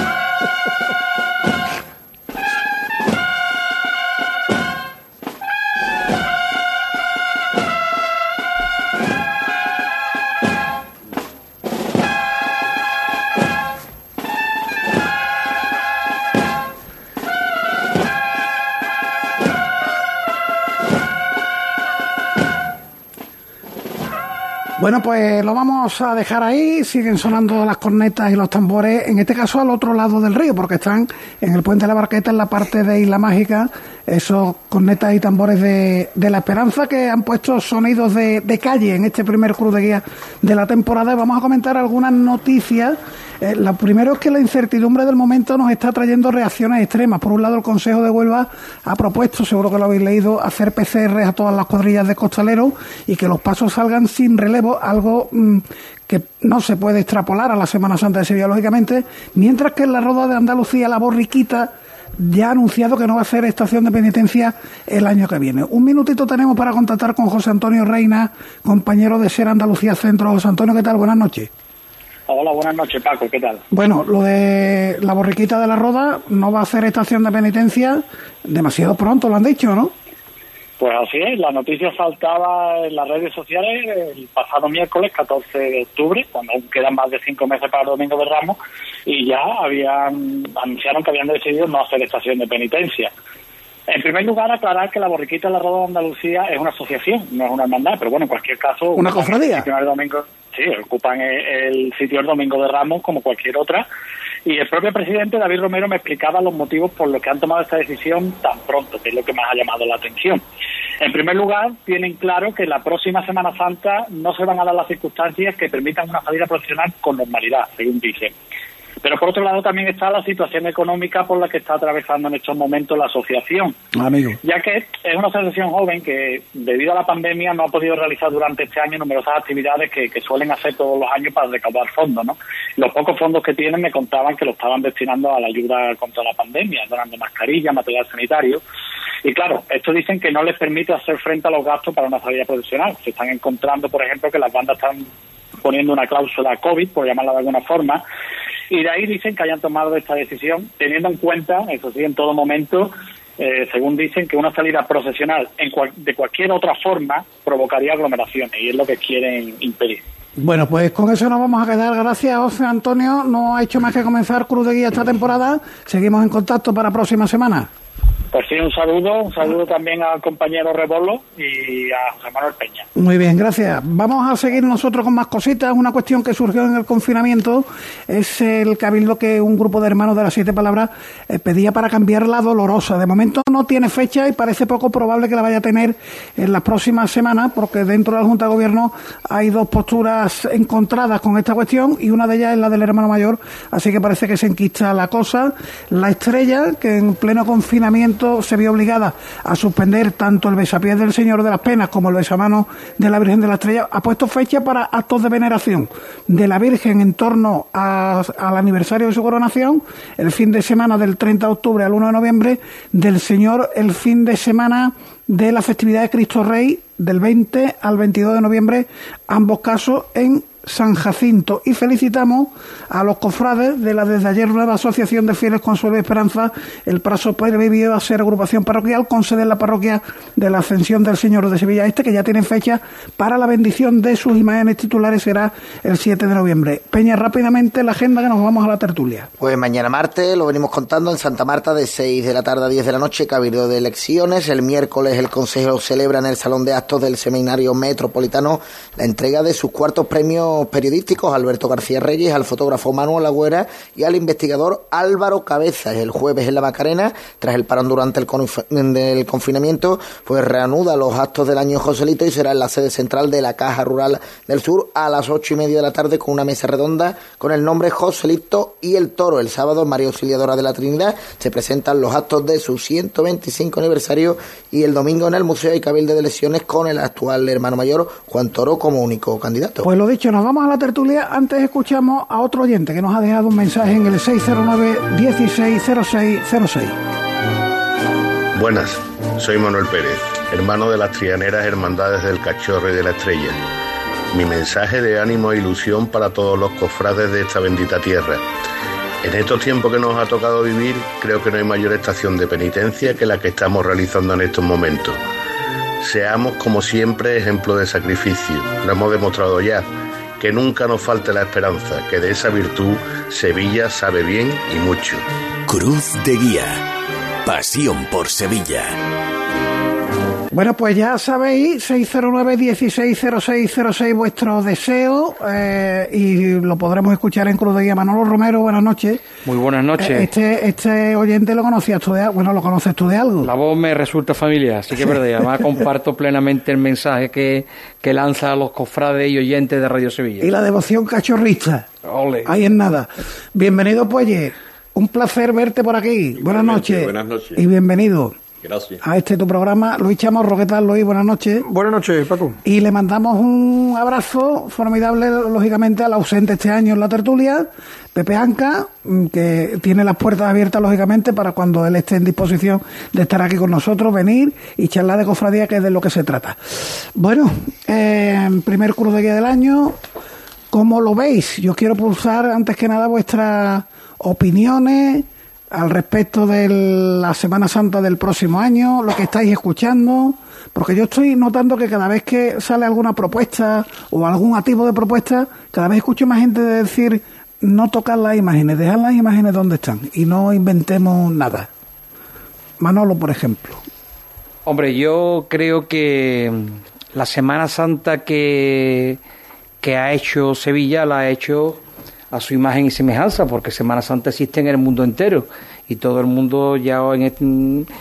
Bueno, pues lo vamos a dejar ahí, siguen sonando las cornetas y los tambores, en este caso al otro lado del río, porque están en el Puente de la Barqueta, en la parte de Isla Mágica, esos cornetas y tambores de, de la Esperanza, que han puesto sonidos de, de calle en este primer Cruz de Guía de la temporada, y vamos a comentar algunas noticias. Eh, lo primero es que la incertidumbre del momento nos está trayendo reacciones extremas. Por un lado, el Consejo de Huelva ha propuesto, seguro que lo habéis leído, hacer P C R a todas las cuadrillas de costaleros y que los pasos salgan sin relevo, algo mmm, que no se puede extrapolar a la Semana Santa de Sevilla, lógicamente, mientras que en la Roda de Andalucía, la Borriquita ya ha anunciado que no va a hacer estación de penitencia el año que viene. Un minutito tenemos para contactar con José Antonio Reina, compañero de Ser Andalucía Centro. José Antonio, ¿qué tal? Buenas noches. Hola, buenas noches, Paco, ¿qué tal? Bueno, lo de la Borriquita de la Roda no va a hacer estación de penitencia demasiado pronto, lo han dicho, ¿no? Pues así es, la noticia saltaba en las redes sociales el pasado miércoles catorce de octubre, cuando aún quedan más de cinco meses para el Domingo de Ramos, y ya habían anunciaron que habían decidido no hacer estación de penitencia. En primer lugar, aclarar que la Borriquita de la Roda de Andalucía es una asociación, no es una hermandad, pero bueno, en cualquier caso... ¿Una cofradía? El domingo, sí, ocupan el, el sitio del Domingo de Ramos como cualquier otra, y el propio presidente David Romero me explicaba los motivos por los que han tomado esta decisión tan pronto, que es lo que más ha llamado la atención. En primer lugar, tienen claro que la próxima Semana Santa no se van a dar las circunstancias que permitan una salida profesional con normalidad, según dicen. Pero por otro lado también está la situación económica por la que está atravesando en estos momentos la asociación. Amigo. Ya que es una asociación joven que, debido a la pandemia, no ha podido realizar durante este año numerosas actividades que, que suelen hacer todos los años para recaudar fondos, ¿no? Los pocos fondos que tienen me contaban que lo estaban destinando a la ayuda contra la pandemia, donando mascarillas, material sanitario. Y claro, esto dicen que no les permite hacer frente a los gastos para una salida profesional. Se están encontrando, por ejemplo, que las bandas están poniendo una cláusula COVID, por llamarla de alguna forma, y de ahí dicen que hayan tomado esta decisión, teniendo en cuenta, eso sí, en todo momento, eh, según dicen, que una salida procesional en cual, de cualquier otra forma provocaría aglomeraciones, y es lo que quieren impedir. Bueno, pues con eso nos vamos a quedar. Gracias, José Antonio. No ha hecho más que comenzar Cruz de Guía esta temporada. Seguimos en contacto para la próxima semana. Pues sí, un saludo, un saludo también al compañero Rebolo y a José Manuel Peña. Muy bien, gracias. Vamos a seguir nosotros con más cositas. Una cuestión que surgió en el confinamiento es el cabildo que un grupo de hermanos de las Siete Palabras eh, pedía para cambiar la Dolorosa. De momento no tiene fecha y parece poco probable que la vaya a tener en las próximas semanas, porque dentro de la Junta de Gobierno hay dos posturas encontradas con esta cuestión y una de ellas es la del hermano mayor, así que parece que se enquista la cosa. La Estrella, que en pleno confinamiento se vio obligada a suspender tanto el besapiés del Señor de las Penas como el besamanos de la Virgen de la Estrella, ha puesto fecha para actos de veneración de la Virgen en torno a, al aniversario de su coronación, el fin de semana del treinta de octubre al uno de noviembre, del Señor el fin de semana de la festividad de Cristo Rey, del veinte al veintidós de noviembre, ambos casos en San Jacinto. Y felicitamos a los cofrades de la desde ayer nueva Asociación de Fieles Consuelo y Esperanza, el paso previsto a ser agrupación parroquial con sede en la parroquia de la Ascensión del Señor de Sevilla Este, que ya tienen fecha para la bendición de sus imágenes titulares, será el siete de noviembre. Peña, rápidamente la agenda, que nos vamos a la tertulia. Pues mañana martes, lo venimos contando, en Santa Marta de seis de la tarde a diez de la noche, cabildo de elecciones. El miércoles el Consejo celebra en el Salón de Actos del Seminario Metropolitano la entrega de sus cuartos premios periodísticos a Alberto García Reyes, al fotógrafo Manuel Agüera y al investigador Álvaro Cabezas. El jueves en la Macarena, tras el parón durante el, conf- del confinamiento, pues reanuda los actos del año Joselito y será en la sede central de la Caja Rural del Sur a las ocho y media de la tarde con una mesa redonda con el nombre Joselito y el Toro. El sábado en María Auxiliadora de la Trinidad se presentan los actos de su ciento veinticinco aniversario y el domingo en el Museo y Cabildo de Elecciones con el actual hermano mayor Juan Toro como único candidato. Pues lo dicho, nos vamos a la tertulia. Antes escuchamos a otro oyente que nos ha dejado un mensaje en el seis cero nueve, dieciséis cero seis cero seis. Buenas, soy Manuel Pérez, hermano de las Trianeras Hermandades del Cachorro y de la Estrella. Mi mensaje de ánimo e ilusión para todos los cofrades de esta bendita tierra. En estos tiempos que nos ha tocado vivir, creo que no hay mayor estación de penitencia que la que estamos realizando en estos momentos. Seamos, como siempre, ejemplo de sacrificio. Lo hemos demostrado ya. Que nunca nos falte la esperanza, que de esa virtud Sevilla sabe bien y mucho. Cruz de Guía. Pasión por Sevilla. Bueno, pues ya sabéis, seis cero nueve, dieciséis cero seis cero seis vuestro deseo, eh, y lo podremos escuchar en Cruz de Guía. Manolo Romero, buenas noches. Muy buenas noches. Eh, este este oyente lo conocías tú de, bueno, lo conoces tú de algo. La voz me resulta familiar, así que es verdad. Además comparto plenamente el mensaje que, que lanza a los cofrades y oyentes de Radio Sevilla. Y la devoción cachorrista. Ole. Ahí en nada. Bienvenido, Puelle. Un placer verte por aquí. Buenas noches. Buenas noches. Y bienvenido. Gracias. A este tu programa. Luis Chamorro, ¿qué tal, Luis? Buenas noches. Buenas noches, Paco. Y le mandamos un abrazo formidable, lógicamente, al ausente este año en la tertulia, Pepe Anca, que tiene las puertas abiertas, lógicamente, para cuando él esté en disposición de estar aquí con nosotros, venir y charlar de cofradía, que es de lo que se trata. Bueno, eh, primer Cruz de Guía del año. ¿Cómo lo veis? Yo quiero pulsar, antes que nada, vuestras opiniones al respecto de la Semana Santa del próximo año, lo que estáis escuchando, porque yo estoy notando que cada vez que sale alguna propuesta o algún activo de propuesta, cada vez escucho más gente decir, no tocar las imágenes, dejar las imágenes donde están y no inventemos nada. Manolo, por ejemplo. Hombre, yo creo que la Semana Santa que, que ha hecho Sevilla la ha hecho a su imagen y semejanza, porque Semana Santa existe en el mundo entero y todo el mundo ya en,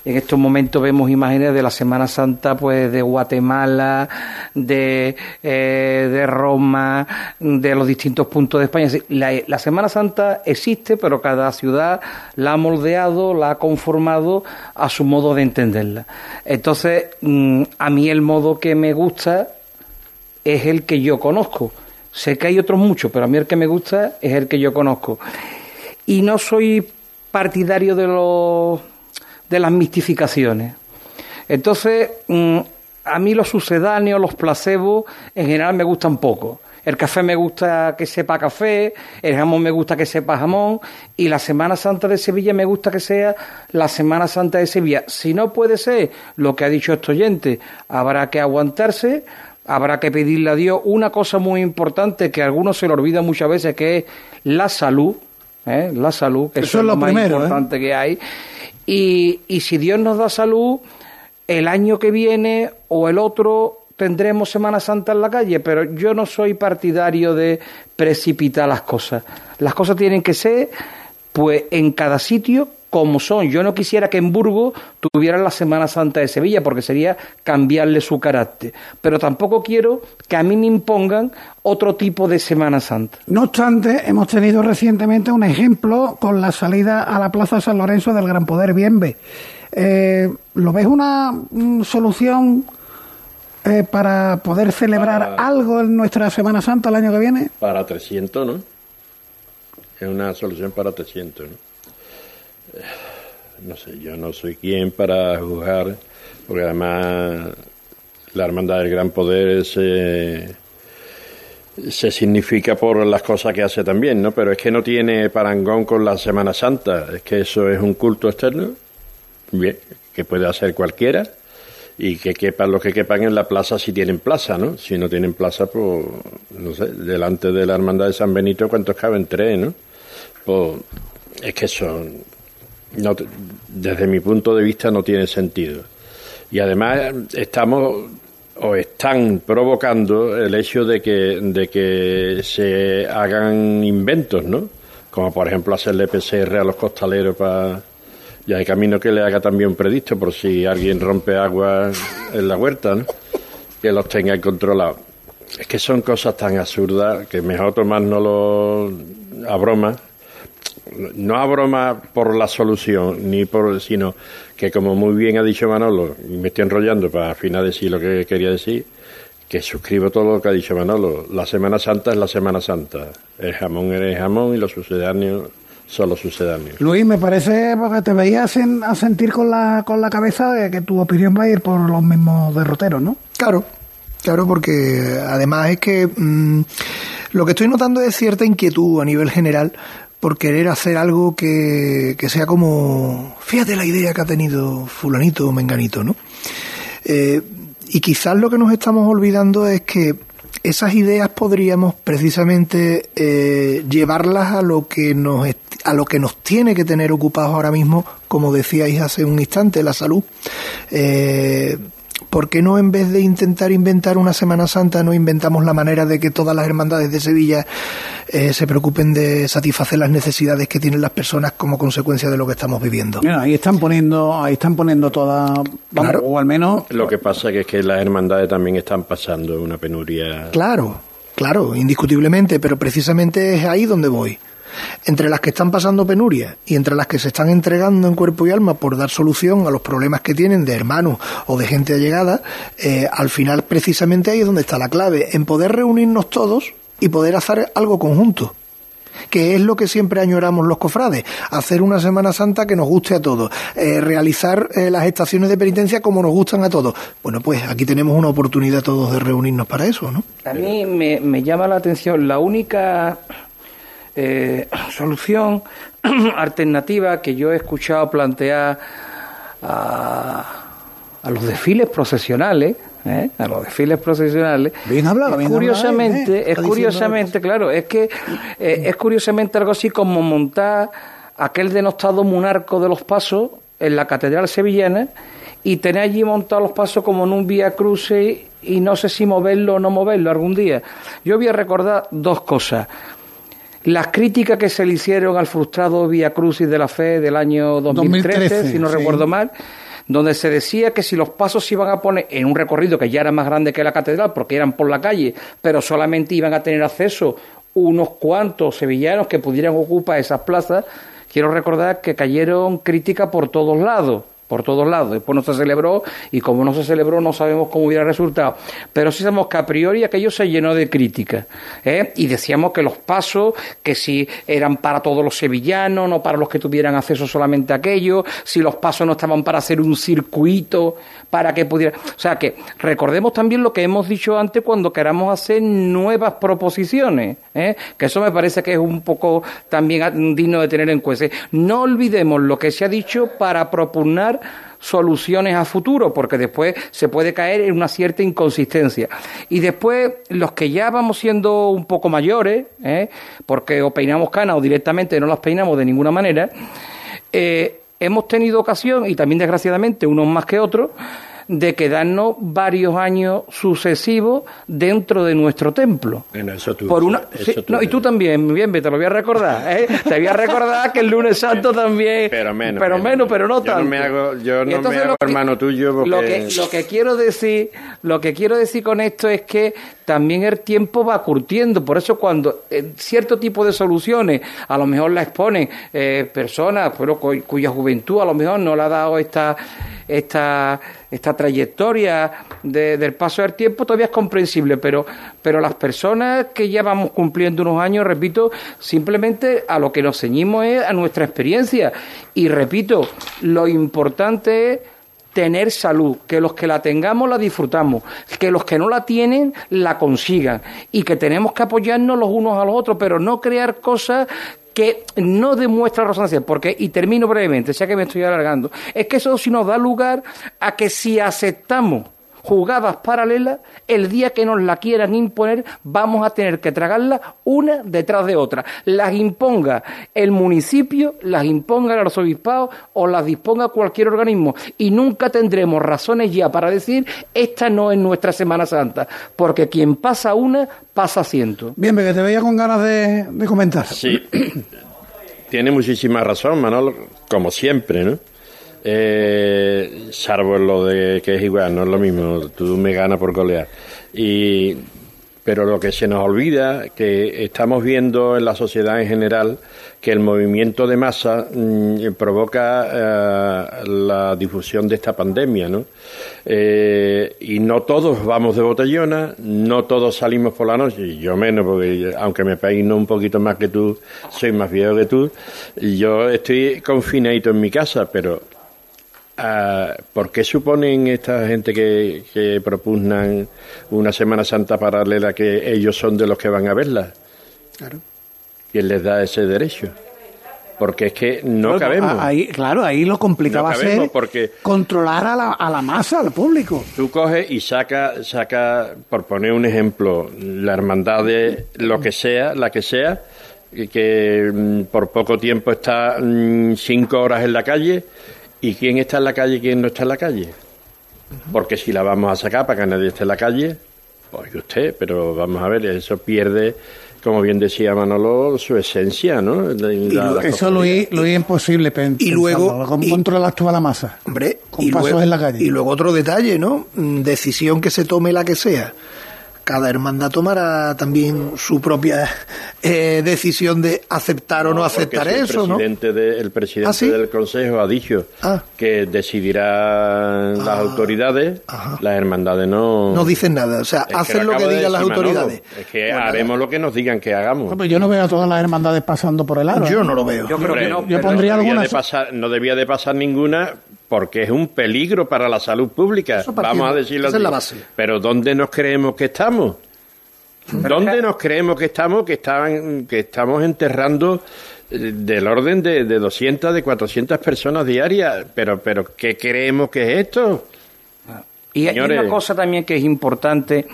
En estos momentos vemos imágenes de la Semana Santa, pues de Guatemala, de, eh, de Roma, de los distintos puntos de España. La, la Semana Santa existe, pero cada ciudad la ha moldeado, la ha conformado a su modo de entenderla. Entonces, mm, a mí el modo que me gusta es el que yo conozco. Sé que hay otros muchos, pero a mí el que me gusta es el que yo conozco. Y no soy partidario de los de las mistificaciones. Entonces, mmm, a mí los sucedáneos, los placebos, en general me gustan poco. El café me gusta que sepa café, el jamón me gusta que sepa jamón, y la Semana Santa de Sevilla me gusta que sea la Semana Santa de Sevilla. Si no puede ser lo que ha dicho este oyente, habrá que aguantarse, habrá que pedirle a Dios una cosa muy importante que a algunos se le olvida muchas veces, que es la salud, ¿eh? La salud, que eso, eso es lo, lo más primero, importante ¿eh? que hay. Y, y si Dios nos da salud, el año que viene o el otro tendremos Semana Santa en la calle, pero yo no soy partidario de precipitar las cosas. Las cosas tienen que ser, pues, en cada sitio como son. Yo no quisiera que en Burgos tuvieran la Semana Santa de Sevilla, porque sería cambiarle su carácter. Pero tampoco quiero que a mí me impongan otro tipo de Semana Santa. No obstante, hemos tenido recientemente un ejemplo con la salida a la Plaza San Lorenzo del Gran Poder Bienve. Eh, ¿Lo ves una mm, solución eh, para poder celebrar para, algo en nuestra Semana Santa el año que viene? Para trescientos, ¿no? Es una solución para trescientos, ¿no? No sé, yo no soy quien para juzgar, porque además la Hermandad del Gran Poder se, se significa por las cosas que hace también, ¿no? Pero es que no tiene parangón con la Semana Santa, es que eso es un culto externo, bien, que puede hacer cualquiera, y que quepan los que quepan en la plaza si tienen plaza, ¿no? Si no tienen plaza, pues, no sé, delante de la Hermandad de San Benito, ¿cuántos caben? Tres, ¿no? Pues es que son... No, desde mi punto de vista no tiene sentido. Y además estamos o están provocando el hecho de que de que se hagan inventos, ¿no? Como por ejemplo hacerle P C R a los costaleros para ya hay camino que le haga también predicto por si alguien rompe agua en la huerta, ¿no? Que los tengan controlados. Es que son cosas tan absurdas que mejor tomárnoslo a broma. No a broma por la solución, ni por, sino que, como muy bien ha dicho Manolo, y me estoy enrollando para al final decir lo que quería decir, que suscribo todo lo que ha dicho Manolo. La Semana Santa es la Semana Santa. El jamón es el jamón y los sucedáneos son los sucedáneos. Luis, me parece, porque te veías en, a sentir con la, con la cabeza de que tu opinión va a ir por los mismos derroteros, ¿no? Claro, claro, porque además es que mmm, lo que estoy notando es cierta inquietud a nivel general por querer hacer algo que, que sea como, fíjate la idea que ha tenido fulanito o menganito, ¿no? Eh, y quizás lo que nos estamos olvidando es que esas ideas podríamos precisamente eh, llevarlas a lo que nos a lo que nos tiene que tener ocupados ahora mismo, como decíais hace un instante, la salud. Eh, ¿Por qué no, en vez de intentar inventar una Semana Santa, no inventamos la manera de que todas las hermandades de Sevilla eh, se preocupen de satisfacer las necesidades que tienen las personas como consecuencia de lo que estamos viviendo? Mira, ahí están poniendo, ahí están poniendo todas, vamos, claro. O al menos... Lo que pasa que es que las hermandades también están pasando una penuria... Claro, claro, indiscutiblemente, pero precisamente es ahí donde voy. Entre las que están pasando penuria y entre las que se están entregando en cuerpo y alma por dar solución a los problemas que tienen de hermanos o de gente allegada, eh, al final precisamente ahí es donde está la clave, en poder reunirnos todos y poder hacer algo conjunto, que es lo que siempre añoramos los cofrades, hacer una Semana Santa que nos guste a todos, eh, realizar eh, las estaciones de penitencia como nos gustan a todos. Bueno, pues aquí tenemos una oportunidad todos de reunirnos para eso, ¿no? A mí me, me llama la atención la única... Eh, solución alternativa que yo he escuchado plantear a, a los desfiles procesionales, ¿eh? a los desfiles procesionales. Bien hablado, bien curiosamente, hablado, ¿eh? es curiosamente, claro, es que eh, es curiosamente algo así como montar aquel denostado monarco de los pasos en la catedral sevillana y tener allí montados los pasos como en un vía crucis y no sé si moverlo o no moverlo algún día. Yo voy a recordar dos cosas. Las críticas que se le hicieron al frustrado Vía Crucis de la Fe del año dos mil trece, dos mil trece si no sí. recuerdo mal, donde se decía que si los pasos se iban a poner en un recorrido que ya era más grande que la catedral, porque eran por la calle, pero solamente iban a tener acceso unos cuantos sevillanos que pudieran ocupar esas plazas, quiero recordar que cayeron críticas por todos lados. por todos lados, después no se celebró y como no se celebró no sabemos cómo hubiera resultado, pero sí sabemos que a priori aquello se llenó de críticas, ¿eh? Y decíamos que los pasos, que si eran para todos los sevillanos, no para los que tuvieran acceso solamente a aquello, si los pasos no estaban para hacer un circuito, para que pudiera, o sea que recordemos también lo que hemos dicho antes cuando queramos hacer nuevas proposiciones, ¿eh? Que eso me parece que es un poco también digno de tener en cuenta. No olvidemos lo que se ha dicho para propugnar soluciones a futuro, porque después se puede caer en una cierta inconsistencia. Y después, los que ya vamos siendo un poco mayores, ¿eh? Porque o peinamos canas o directamente no las peinamos de ninguna manera, eh, hemos tenido ocasión, y también desgraciadamente unos más que otros, de quedarnos varios años sucesivos dentro de nuestro templo. Bueno, eso tú, por una, eso sí, tú no, y tú también, bien, te lo voy a recordar, ¿eh? Te voy a recordar que el lunes santo también, pero menos, pero, menos, pero no yo tanto. No me hago, yo no me hago que, hermano tuyo porque... Lo que, lo que quiero decir, lo que quiero decir con esto es que también el tiempo va curtiendo, por eso cuando eh, cierto tipo de soluciones a lo mejor la exponen eh, personas, pero cu cuya juventud a lo mejor no le ha dado esta esta esta trayectoria de, del paso del tiempo, todavía es comprensible, pero pero las personas que ya vamos cumpliendo unos años, repito, simplemente a lo que nos ceñimos es a nuestra experiencia, y repito, lo importante es tener salud, que los que la tengamos la disfrutamos, que los que no la tienen la consigan, y que tenemos que apoyarnos los unos a los otros, pero no crear cosas que no demuestran resonancia, porque, y termino brevemente, ya que me estoy alargando, es que eso sí nos da lugar a que si aceptamos jugadas paralelas, el día que nos la quieran imponer, vamos a tener que tragarlas una detrás de otra. Las imponga el municipio, las imponga el arzobispado o las disponga cualquier organismo. Y nunca tendremos razones ya para decir, esta no es nuestra Semana Santa, porque quien pasa una, pasa ciento. Bien, que te veía con ganas de, de comentar. Sí, tiene muchísima razón, Manolo, como siempre, ¿no? Eh, salvo lo de que es igual, no es lo mismo, tú me ganas por golear. Y, pero lo que se nos olvida, que estamos viendo en la sociedad en general, que el movimiento de masa mmm, provoca eh, la difusión de esta pandemia, ¿no? Eh, y no todos vamos de botellona, no todos salimos por la noche, y yo menos, porque aunque me peino un poquito más que tú, soy más viejo que tú, y yo estoy confinadito en mi casa, pero Uh, ¿por qué suponen esta gente que, que propugnan una Semana Santa paralela que ellos son de los que van a verla? Claro. ¿Quién les da ese derecho? Porque es que no bueno, cabemos. Ahí, claro, ahí lo complicado va a ser porque controlar a la, a la masa, al público. Tú coges y saca, saca, por poner un ejemplo, la hermandad de lo que sea, la que sea, que, que mm, por poco tiempo está mm, cinco horas en la calle. ¿Y quién está en la calle y quién no está en la calle? Porque si la vamos a sacar para que nadie esté en la calle, pues usted, pero vamos a ver, eso pierde, como bien decía Manolo, su esencia, ¿no? La, y la, eso lo es, lo es imposible pensarlo. Y luego, ¿cómo y, controlas tú a la masa? Hombre, con y pasos luego, en la calle. Y luego otro detalle, ¿no? Decisión que se tome la que sea. Cada hermandad tomará también su propia eh, decisión de aceptar no, o no aceptar eso, el presidente ¿no? De, el presidente ¿Ah, sí? del Consejo ha dicho ah. que decidirán ah. las autoridades, Ajá. las hermandades no... No dicen nada, o sea, hacen lo que digan las autoridades. Manolo. Es que bueno, haremos lo que nos digan que hagamos. Bueno, yo no veo a todas las hermandades pasando por el aro. Yo no lo veo. Yo creo Hombre, que no. Yo pondría no algunas... De pasar, no debía de pasar ninguna... porque es un peligro para la salud pública, vamos a decirlo así. Esa es la base. Pero ¿dónde nos creemos que estamos? ¿Dónde nos creemos que estamos? Que estaban, que estamos enterrando del orden de, de doscientas, de cuatrocientas personas diarias. Pero, pero ¿qué creemos que es esto? Y hay una cosa también que es importante,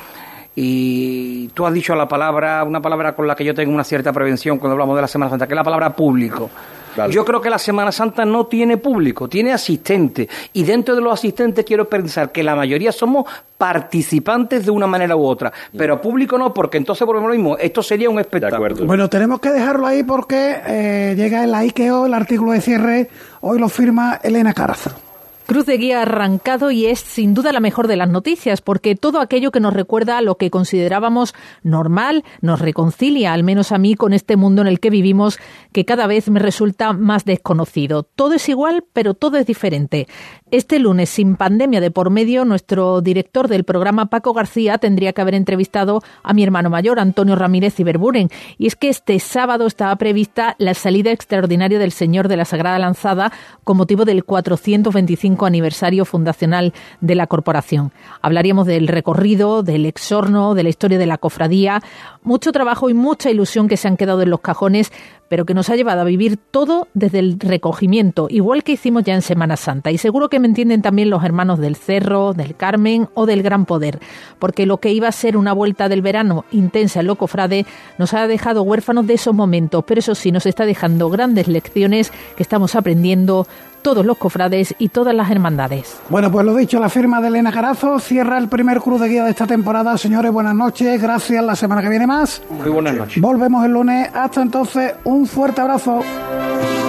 y tú has dicho la palabra, una palabra con la que yo tengo una cierta prevención cuando hablamos de la Semana Santa, que es la palabra público. Vale. Yo creo que la Semana Santa no tiene público, tiene asistentes, y dentro de los asistentes quiero pensar que la mayoría somos participantes de una manera u otra, pero público no, porque entonces volvemos lo mismo, esto sería un espectáculo. Bueno, tenemos que dejarlo ahí porque eh, llega el I K E O, el artículo de cierre, hoy lo firma Elena Carazo. Cruz de Guía ha arrancado y es sin duda la mejor de las noticias, porque todo aquello que nos recuerda a lo que considerábamos normal nos reconcilia, al menos a mí, con este mundo en el que vivimos, que cada vez me resulta más desconocido. Todo es igual, pero todo es diferente. Este lunes, sin pandemia de por medio, nuestro director del programa, Paco García, tendría que haber entrevistado a mi hermano mayor, Antonio Ramírez Iberburen. Y es que este sábado estaba prevista la salida extraordinaria del Señor de la Sagrada Lanzada con motivo del cuatrocientos veinticinco aniversario fundacional de la corporación. Hablaríamos del recorrido, del exorno, de la historia de la cofradía, mucho trabajo y mucha ilusión que se han quedado en los cajones, pero que nos ha llevado a vivir todo desde el recogimiento, igual que hicimos ya en Semana Santa. Y seguro que me entienden también los hermanos del Cerro, del Carmen o del Gran Poder, porque lo que iba a ser una vuelta del verano intensa en lo cofrade nos ha dejado huérfanos de esos momentos, pero eso sí, nos está dejando grandes lecciones que estamos aprendiendo todos los cofrades y todas las hermandades. Bueno, pues lo dicho, la firma de Elena Carazo cierra el primer Cruz de Guía de esta temporada. Señores, buenas noches, gracias, la semana que viene más. Muy buenas noches. Volvemos el lunes, hasta entonces, un fuerte abrazo.